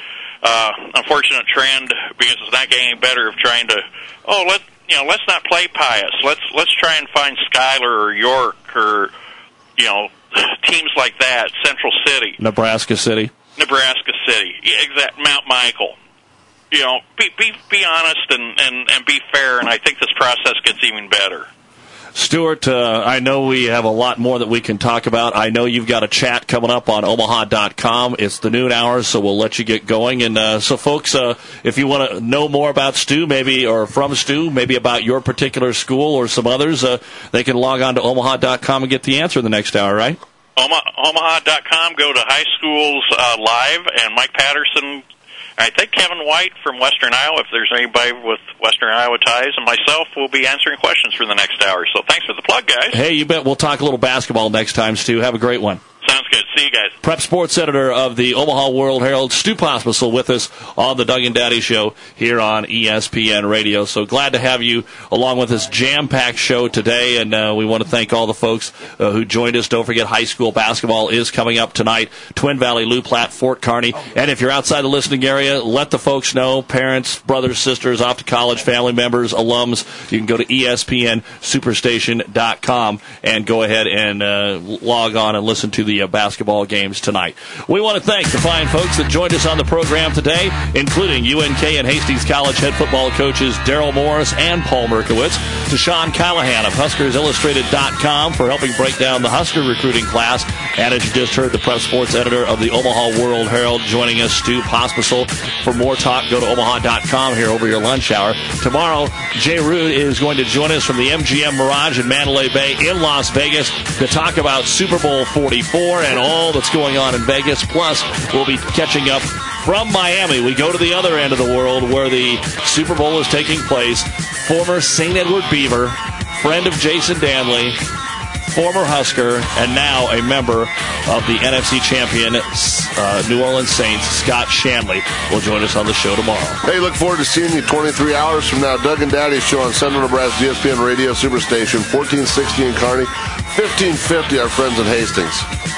uh, unfortunate trend, because it's not getting any better, of trying to, oh, let you know, let's not play Pius. Let's let's try and find Schuyler or York or, you know, teams like that, Central City. Nebraska City. Nebraska City, yeah, exact, Mount Michael. You know, be be be honest and, and, and be fair, and I think this process gets even better. Stuart, uh, I know we have a lot more that we can talk about. I know you've got a chat coming up on Omaha dot com. It's the noon hour, so we'll let you get going. And uh, so, folks, uh, if you want to know more about Stu, maybe, or from Stu, maybe about your particular school or some others, uh, they can log on to Omaha dot com and get the answer in the next hour, right? Omaha dot com, go to High Schools uh, Live, and Mike Patterson, I think Kevin White from Western Iowa, if there's anybody with Western Iowa ties, and myself will be answering questions for the next hour. So thanks for the plug, guys. Hey, you bet. We'll talk a little basketball next time, Stu. Have a great one. Sounds good. See you guys. Prep sports editor of the Omaha World Herald, Stu Pospisil, with us on the Doug and Daddy Show here on E S P N Radio. So glad to have you along with this jam-packed show today, and uh, we want to thank all the folks uh, who joined us. Don't forget, high school basketball is coming up tonight. Twin Valley, Lou Platte, Fort Kearney. And if you're outside the listening area, let the folks know, parents, brothers, sisters, off to college, family members, alums. You can go to E S P N superstation dot com and go ahead and uh, log on and listen to the uh, basketball games tonight. We want to thank the fine folks that joined us on the program today, including U N K and Hastings College head football coaches Daryl Morris and Paul Merkowitz, to Sean Callahan of Huskers Illustrated dot com for helping break down the Husker recruiting class, and as you just heard, the prep sports editor of the Omaha World Herald joining us, Stu Pospisil. For more talk, go to Omaha dot com here over your lunch hour. Tomorrow, Jay Root is going to join us from the M G M Mirage in Mandalay Bay in Las Vegas to talk about Super Bowl forty-four and all that's going on in Vegas. Plus, we'll be catching up from Miami. We go to the other end of the world where the Super Bowl is taking place. Former Saint Edward Beaver, friend of Jason Danley, former Husker, and now a member of the N F C champion uh, New Orleans Saints, Scott Shanley, will join us on the show tomorrow. Hey, look forward to seeing you twenty-three hours from now. Doug and Daddy's show on Central Nebraska E S P N Radio Superstation, fourteen sixty in Kearney, fifteen fifty our friends in Hastings.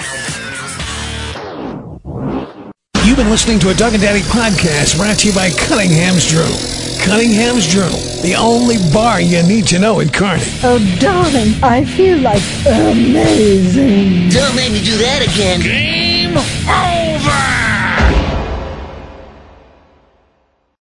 You've been listening to a Doug and Daddy podcast brought to you by Cunningham's Journal. Cunningham's Journal, the only bar you need to know in Kearney. Oh, darling, I feel like amazing. Don't make me do that again.